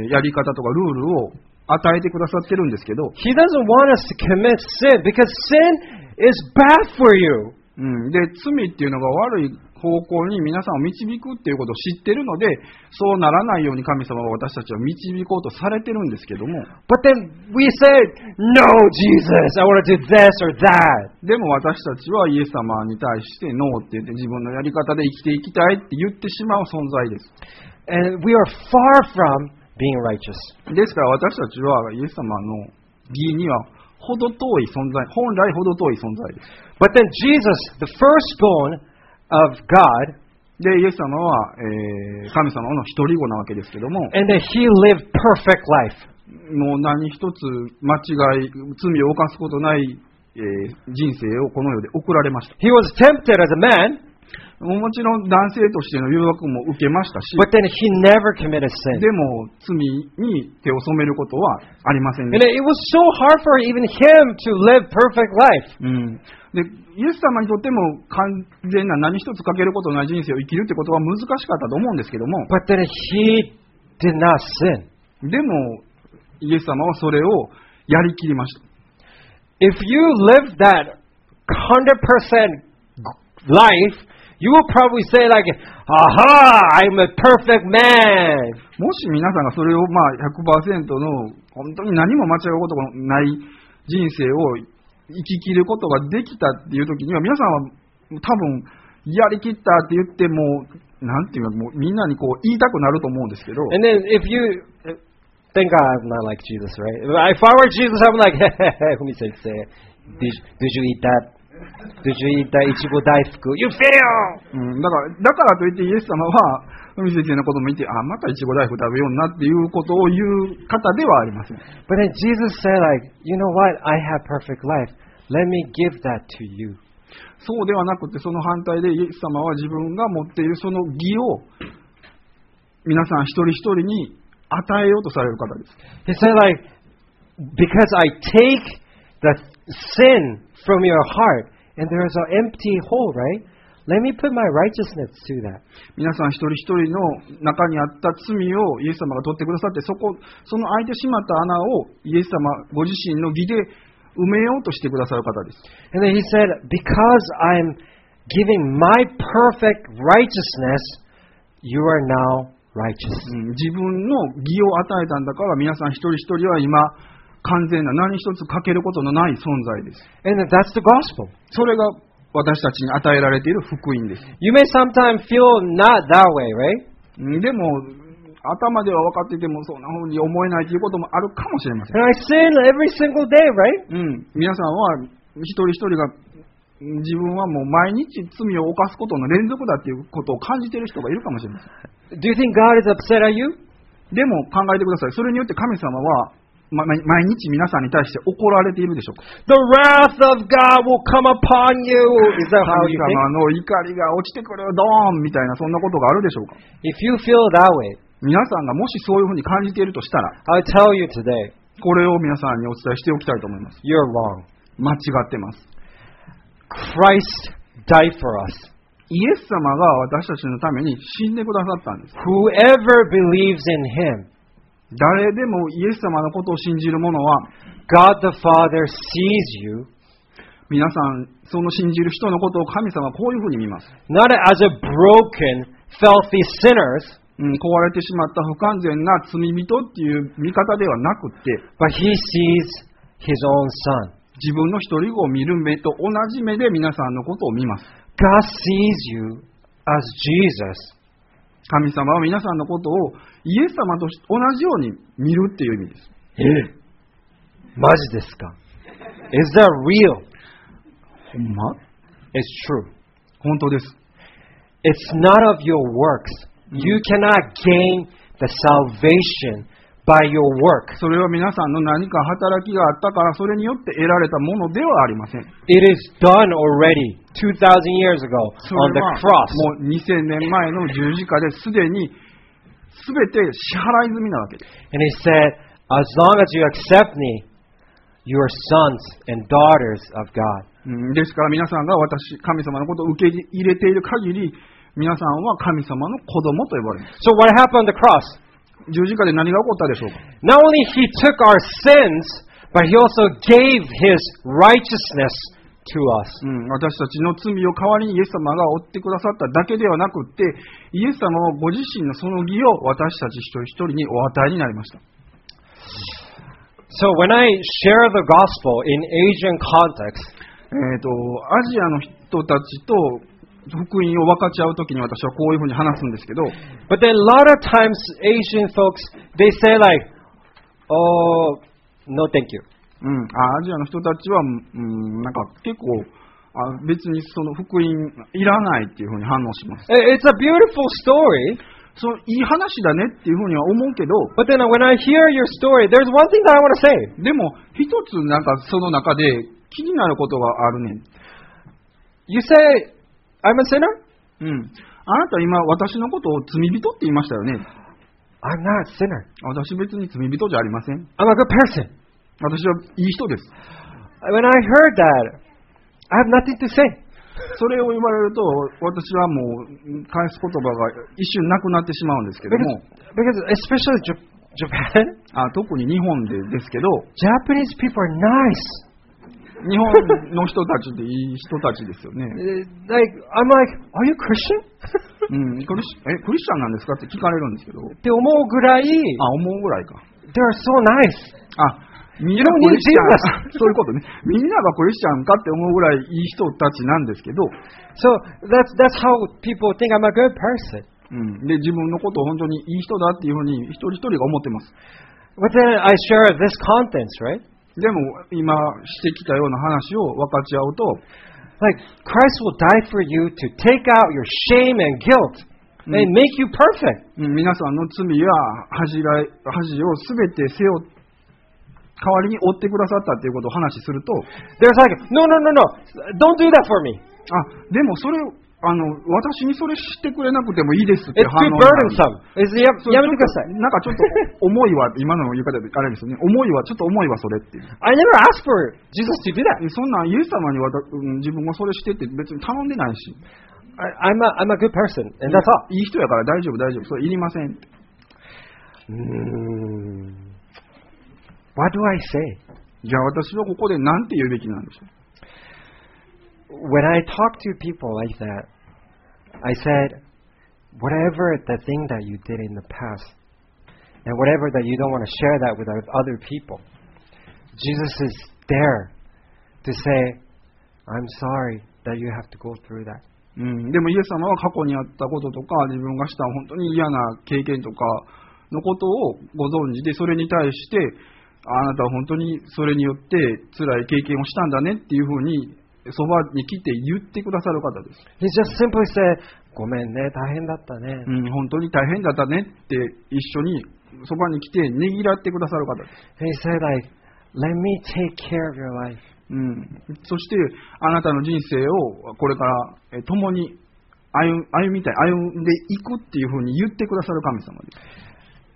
やり方とかルールを与えてくださってるんですけど、 He doesn't want us to commit sin because sin is bad for you. で罪っていうのが悪い方向に皆さんを導くっていうことを知ってるので、そうならないように神様は私たちを導こうとされてるんですけども、 But then we said, no, Jesus, I want to do this or that. でも私たちはイエス様に対してノーって言って自分のやり方で生きていきたいって言ってしまう存在です。 And we are far from being righteous. ですから私たちはイエス様の義にはほど遠い存在、本来ほど遠い存在です。 But then Jesus, the firstborn of God, で、イエス様は、神様の一人子なわけですけども、 and that He lived perfect life. もう何一つ間違い、罪を犯すことない、人生をこの世で送られました。 He was tempted as a man, もちろん男性としての誘惑も受けましたし、 but then He never committed sin. でも罪に手を染めることはありません And でし it was so hard for even Him to live perfect life. た。でイエス様にとっても完全な何一つ欠けることのない人生を生きるってことは難しかったと思うんですけども、 But then He did not sin. でもイエス様はそれをやりきりました。 If you live that 100% life, you will probably say like, aha, I'm a perfect man. もし皆さんがそれを100% の本当に何も間違うことがない人生を生き切ることができたっていう時には、皆さんは多分やりきったって言ってもなんていうかもうみんなにこう言いたくなると思うんですけど、 And then if you thank God I'm not like Jesus, right? If I were Jesus, I'm like, hey, let me say, did you eat that Did you eat that いちご大福? You fail! だからといってイエス様は、不適切なことも言って、またいちご大福食べようなっていうことを言う方ではありません。 But then Jesus said, like, you know what? I have perfect life. Let me give that to you. そうではなくて、その反対でイエス様は自分が持っているその義を皆さん一人一人に与えようとされる方です。 He said, like, because I take the sin from your heart, and there is an empty hole, right? Let me put my righteousness to that. 皆さん一人一人の中にあった罪をイエス様が取ってくださって、その開いてしまった穴をイエス様ご自身の義で埋めようとしてくださる方です。 And then he said, because I'm giving my perfect righteousness, you are now righteous. 自分の義を与えたんだから、皆さん一人一人は今完全な何一つ欠けることのない存在です。 And that's the gospel. それが私たちに与えられている福音です。 You may sometimes feel not that way, right? でも頭では分かっていてもそんな風に思えないということもあるかもしれません。 And I sin every single day, right? 皆さんは一人一人が自分はもう毎日罪を犯すことの連続だということを感じている人がいるかもしれません。 Do you think God is upset at you? でも考えてください。それによって神様は毎日皆さんに対して怒られているでしょうか。 The wrath of God will come upon you. Is that how 神 you 様 think? の怒りが落ちてくるドーンみたいなそんなことがあるでしょうか。 If you feel that way, 皆さんがもしそういうふうに感じているとしたら、 I'll tell you today, これを皆さんにお伝えしておきたいと思います。 you're wrong. 間違ってます。 Christ died for us. イエス様が私たちのために死んでくださったんです。 Whoever believes in him, 誰でもイエス様のことを信じる者は、 God the Father sees you, 皆さん、その信じる人のことを神様はこういうふうに見ます。 not as a broken, filthy sinners, 壊れてしまった不完全な罪人っていう見方ではなくて、 but he sees his own son. 自分の一人子を見る目と同じ目で皆さんのことを見ます。 God sees you as Jesus. 神様は皆さんのことをイエス様と同じように見るっていう意味です。 マジですか? Is that real? ほんま? It's true. 本当です。 It's not of your works. You cannot gain the salvation by your work. それは皆さんの何か働きがあったからそれによって得られたものではありません。 It is done already 2,000 years ago そ on れ the は cross. もう2000年前の十字架ですでに全て支払い済みなわけです。 And he said, as long as you accept me, you are sons and daughters of God. ですから皆さんが神様のことを受け入れている限り、皆さんは神様の子供と呼ばれます。 So what happened on the cross? 十字架で何が起こったでしょうか。 Not only he took our sins, but he also gave his righteousness to us. 私たちの罪を代わりにイエス様が負ってくださっただけではなくって、イエス様はご自身のその義を私たち一人一人にお与えになりました。 So when I share the gospel in Asian context, アジアの人たちと福音を分かち合うときに私はこういうふうに話すんですけど、 but then a lot of times Asian folks, they say like, oh, no thank you. アジアの人たちは、なんか結構別にその福音いらないっていうふうに反応します。 It's a beautiful story. そういい話だねっていうふうには思うけど、 But then when I hear your story, there's one thing that I want to say. でも一つなんかその中で気になることがあるねん。 You say, I'm a sinner? あなた今私のことを罪人って言いましたよね。 I'm not a sinner. 私別に罪人じゃありません。 I'm a good person. 私はいい人です。 When I heard that, I have nothing to say. それを言われると私はもう返す言葉が一瞬なくなってしまうんですけども、 Because especially Japan, 特に日本ですけど、 Japanese people are nice. 日本の人たちっていい人たちですよね。 Like, I'm like, are you Christian? クリスチャンなんですかって聞かれるんですけど、 って思うぐらい、 思うぐらいか。 they're so nice. みんなクリスチャン、そういうことね。みんながクリスチャンかって思うぐらいいい人たちなんですけど、 So that's how people think I'm a good person. で自分のことを本当にいい人だっていうふうに一人一人が思ってます。 But then I share this contents, right? でも今してきたような話を分かち合うと、 Like, Christ will die for you to take out your shame and guilt and make you perfect. 皆さんの罪や恥をすべて背負代わりに負ってくださったということを話すると、 There's like, no, don't do that for me. でもそれ私にそれしてくれなくてもいいですって It's 反 too 応になる。 burdensome. やめてください。 なんかちょっと重いわ、今の言い方であれですよね。ちょっと重いわそれっていう。 I never asked for Jesus to do that. そんなんイエス様に自分がそれしてって別に頼んでないし。 I'm a good person, and that's all. いい人やから大丈夫。それいりません。 What do I say? じゃあ私はここで何て言うべきなんでしょう。 When I talk to people like that, I said, whatever the thing that you did in the past, and whatever that you don't want to share that with other people, Jesus is there to say, I'm sorry that you have to go through that. でもイエス様は過去にあったこととか自分がした本当に嫌な経験とかのことをご存知で、それに対してあなたは本当にそれによって辛い経験をしたんだねっていうふうにそばに来て言ってくださる方です。 He just simply said, ごめんね、大変だったね。 本当に大変だったねって一緒にそばに来てねぎらってくださる方です。 He said, like, let me take care of your life. そしてあなたの人生をこれから共に歩んでいくっていうふうに言ってくださる神様です。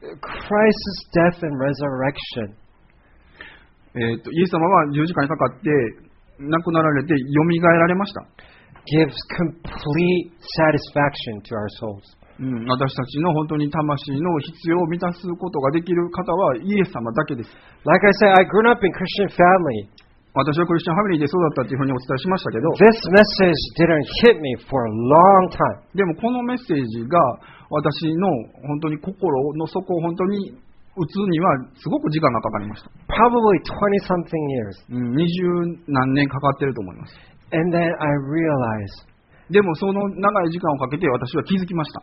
Christ's death and resurrection. イエス様は十字架にかかって亡くなられてよみがえられました。 Gives complete satisfaction to our souls. 私たちの本当に魂の必要を満たすことができる方はイエス様だけです。 Like I said, I grew up in Christian family. 私はクリスチャンファミリーで育ったというふうにお伝えしましたけど、 This message didn't hit me for a long time. でもこのメッセージが私の本当に心の底を本当に打つにはすごく時間がかかりました。 Probably 20-something years. 20何年かかってると思います。 And then I realized, でもその長い時間をかけて私は気づきました。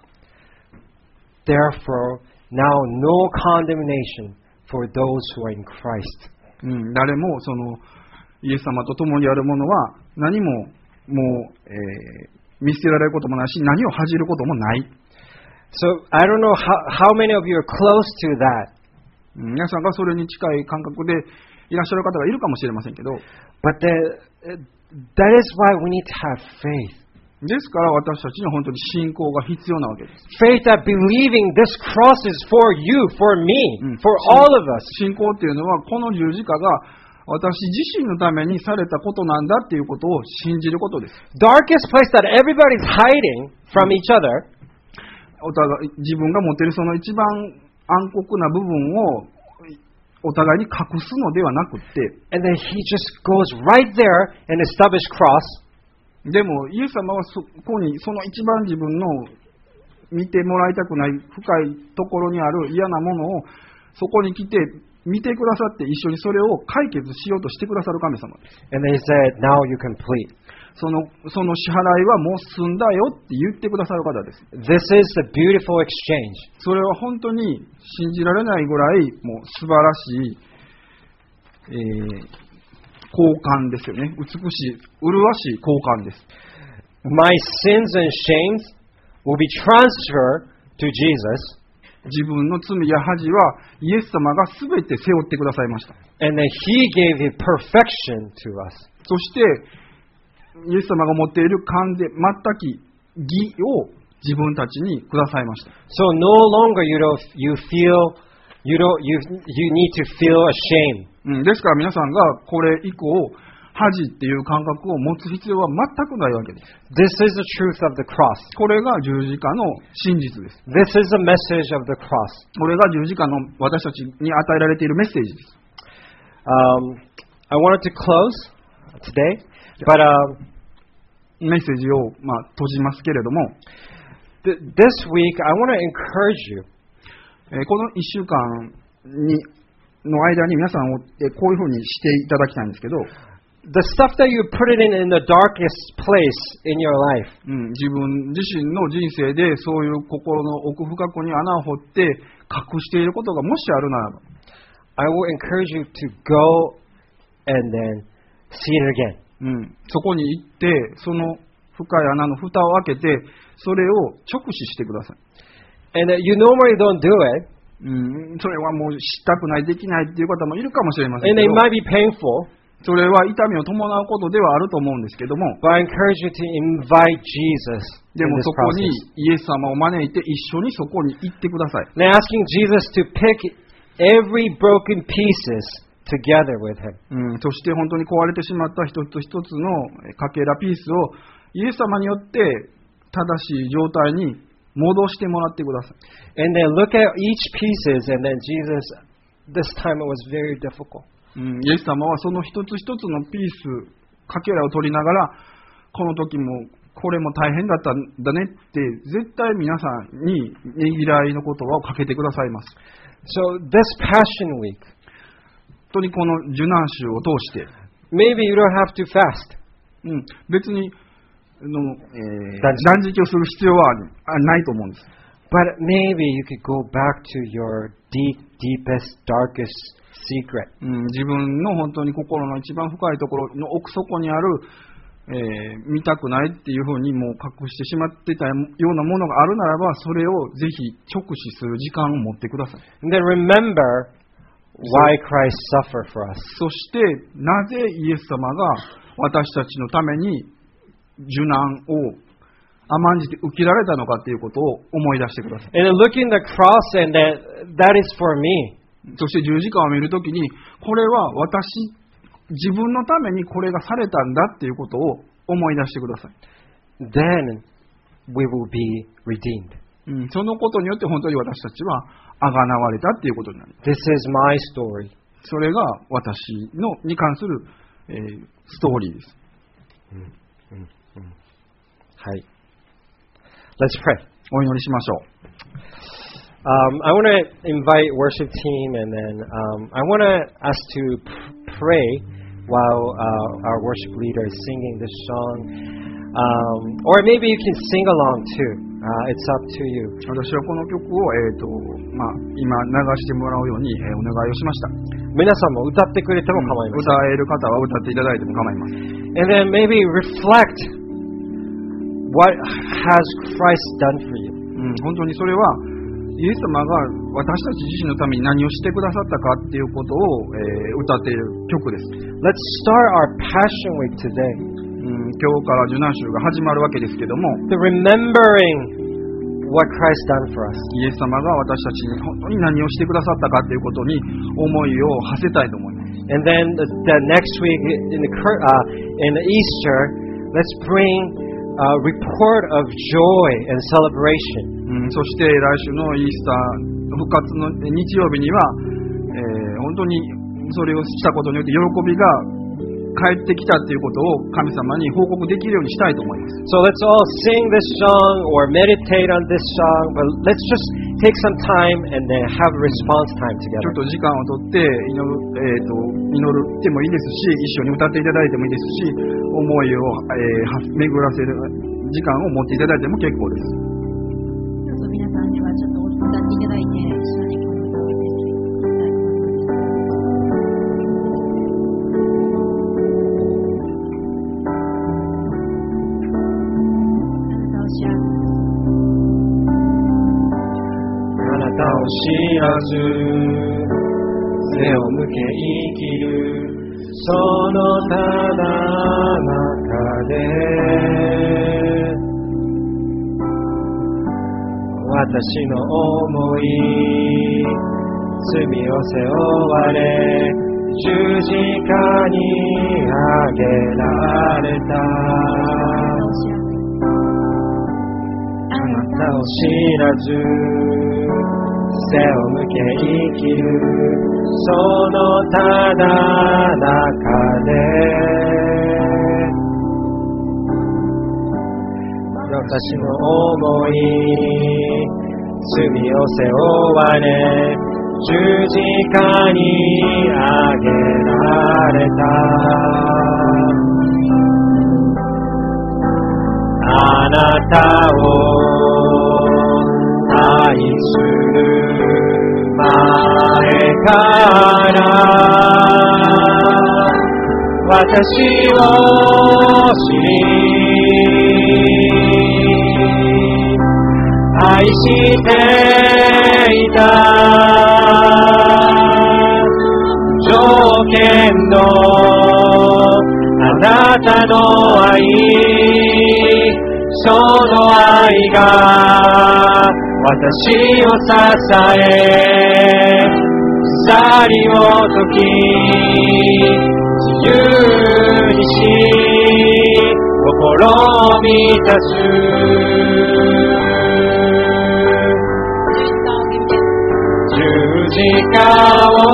therefore, now no condemnation for those who are in Christ. 誰もそのイエス様と共にあるものは何ももう、見捨てられることもないし、何を恥じることもない。 So I don't know how many of you are close to that. 皆さんがそれに近い感覚でいらっしゃる方がいるかもしれませんけど、 But that is why we need to have faith. ですから私たちには本当に信仰が必要なわけです。 Faith that believing this cross is for you, for me, for all of us. 信仰っていうのはこの十字架が私自身のためにされたことなんだっていうことを信じることです。 Darkest place that everybody's hiding from each other. お互い自分が持っているその一番暗黒な部分をお互いに隠すのではなくって、 And then he just goes right there and establishes cross. でもイエス様はそこにその一番自分の見てもらいたくない深いところにある嫌なものをそこに来て見てくださって一緒にそれを解決しようとしてくださる神様です。 And they said, now you complete. その支払いはもう済んだよって言ってくださる方です。 This is the beautiful exchange. それは本当に信じられないぐらいもう素晴らしい、交換ですよね。美しい、麗しい交換です。 My sins and shames will be transferred to Jesus. 自分の罪や恥はイエス様が全て背負ってくださいました。 And then he gave his perfection to us. そしてイエス様が持っている完全全き義を自分たちにくださいました。 So no longer you need to feel ashamed. ですから皆さんがこれ以降恥っていう感覚を持つ必要は全くないわけです。 This is the truth of the cross. これが十字架の真実です。 This is the message of the cross. これが十字架の私たちに与えられているメッセージです。 I wanted to close today, but メッセージを閉じますけれども、 this week I want to encourage you. この1週間の間に皆さんをこういうふうにしていただきたいんですけど、 The stuff that you put it in the darkest place in your life. 自分自身の人生でそういう心の奥深くに穴を掘って隠していることがもしあるならば、 I will encourage you to go and then see it again. そこに行って、その深い穴の蓋を開けて、それを直視してください。 And you normally don't do it. それはもうしたくない、できないっていう方もいるかもしれません And け it ど、 might be painful. それは痛みを伴うことではあると思うんですけども、 But I encourage you to invite Jesus で in も this そこに process. イエス様を招いて一緒にそこに行ってください。 And asking Jesus to pick every broken pieces together with him. そして本当に壊れてしまった一つ一つのかけらピースをイエス様によって正しい状態に戻してもらってください。 And then look at each pieces, and then Jesus, this time it was very difficult. イエス様はその一つ一つのピース、かけらを取りながら、この時もこれも大変だったんだねって絶対皆さんにねぎらいの言葉をかけてくださいます。 So this Passion Week, 本当にこの受難週を通して、 maybe you don't have to fast. 別に断食をする必要はないと思うんです。 But maybe you could go back to your deepest, darkest secret. 自分の本当に心の一番深いところの奥底にある、見たくないっていうふうにもう隠してしまってたようなものがあるならば、それをぜひ直視する時間を持ってください。 And then remember why Christ suffered for us. そしてなぜイエス様が私たちのために受難を甘んじて受けられたのかということを思い出してください。 And then looking at the cross, and that is for me. そして十字架を見るときに、これは自分のためにこれがされたんだっていうことを思い出してください。 Then we will be redeemed. そのことによって本当に私たちは贖われたっていうことになります。 This is my story. それが私に関する、ストーリーです。 はい。Let's pray. お祈りしましょう。 I want to invite worship team, and then I want us to pray while our worship leader is singing this song. Or maybe you can sing along too. It's up to you. 私はこの曲を、今流してもらうように、お願いをしました。 皆さんも歌ってくれても構いません。 歌える方は歌っていただいても構いません。 And then maybe reflect what has Christ done for you. 本当にそれはイエス様が私たち自身のために何をしてくださったかっていうことを、歌っている曲です。 Let's start our Passion Week today. 今日から受難週が始まるわけですけども、 The remembering what Christ done for us. イエス様が私たちに本当に何をしてくださったかということに思いを馳せたいと思います。 And then the next week in Easter, let's bring a report of joy and celebration. そして来週のイースター復活の日曜日には、本当にそれをしたことによって喜びが帰ってきたということを神様に報告できるようにしたいと思います。 So let's all sing this song or meditate on this song, but let's just take some time and then have a response time ちょ together. っと時間をとって祈ってもいいですし、一緒に歌っていただいてもいいですし、思いを、巡らせる時間を持っていただいても結構です。 どうぞ皆さんではちょっと歌っていただいて、一緒にこの歌を歌っていきたいと思います。 あなたを知らず背を向け生きるそのただ中で私の想い罪を背負われ十字架にあげられたあなたを知らず背を向け生きるそのただ中で私の想い罪を背負われ十字架にあげられたあなたを愛する前から私私を知り愛していた条件のあなたの愛その愛が私を支え鎖を解き自由にし心を満たす十字架を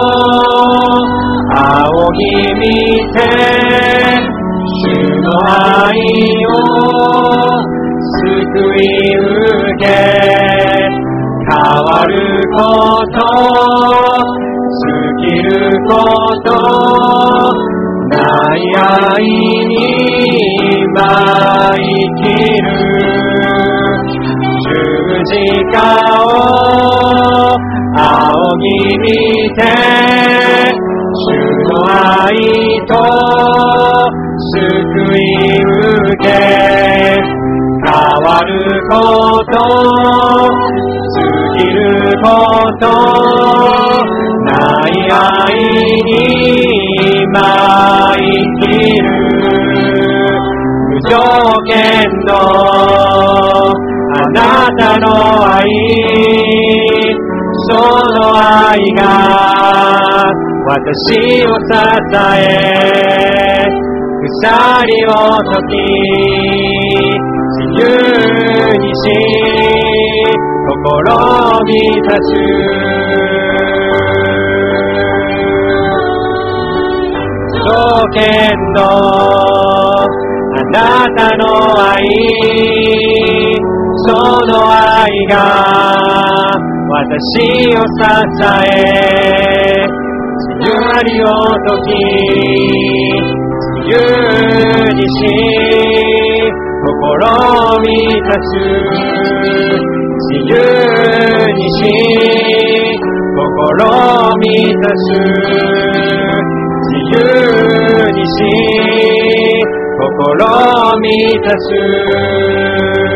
仰ぎ見て主の愛を救い受け変わること尽きることない愛に今生きる十字架を仰ぎ見て主の愛と救い受け変わること尽きることない愛に今生きる無条件のあなたの愛その愛が私を支え鎖を解き自由にし心を満たす条件のあなたの愛その愛が私を支え鎖を解き自由にし心を満たす自由にし心を満たす自由にし心を満たす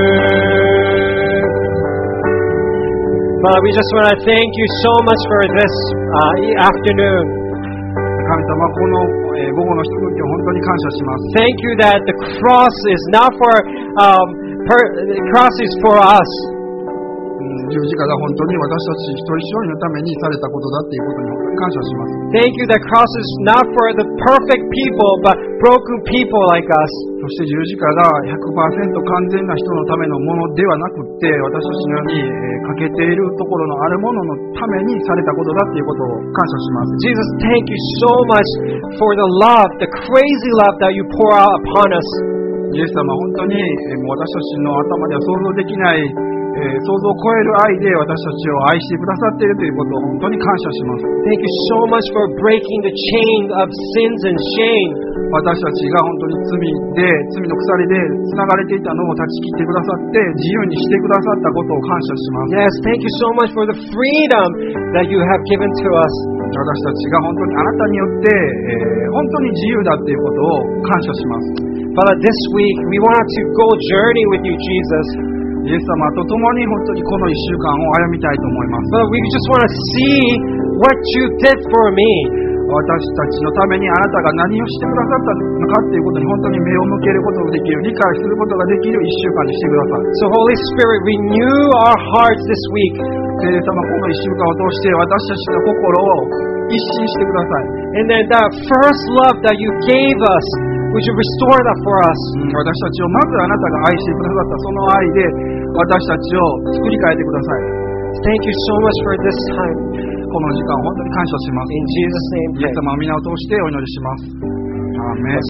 Father, we just want to thank you so much for this afternoon. 神様、この午後のひとときを本当に感謝します。 Thank you that the cross is not the cross is for us. 十字架が本当に私たち一人一人のためにされたことだっていうことに本当に感謝します。 Thank you that cross is not for the perfect people, but broken people like us. そして十字架が 100% 完全な人のためのものではなくって私たちのように欠けているところのあるもののためにされたことだっていうことを感謝します。 Jesus, thank you so much for the love, the crazy love that you pour out upon us. イエス様、本当にもう私たちの頭では想像できない想像を超える愛で私たちを愛してくださっているということを本当に感謝します。 Thank you so much for breaking the chain of sins and shame. 私たちが本当に罪の鎖でつながれていたのを断ち切ってくださって自由にしてくださったことを感謝します。 Yes, thank you so much for the freedom that you have given to us. 私たちが本当にあなたによって本当に自由だということを感謝します。 Father, this week we want to go journey with you, Jesus. イエス様と共に本当にこの1週間を歩みたいと思います。 But we just want to see what you did for me. 私たちのためにあなたが何をしてくださったのかということに本当に目を向けることができる、理解することができる1週間にしてください。 So Holy Spirit, renew our hearts this week. 聖霊様、この1週間を通して私たちの心を一新してください。 And then that first love that you gave us, would you restore that for us? 私たちをまずあなたが愛してくださったその愛で私たちを作り変えてください。 Thank you so much for this time. この時間を本当に感謝します。 In Jesus' name, イエス様の皆を通してお祈りします。アーメン。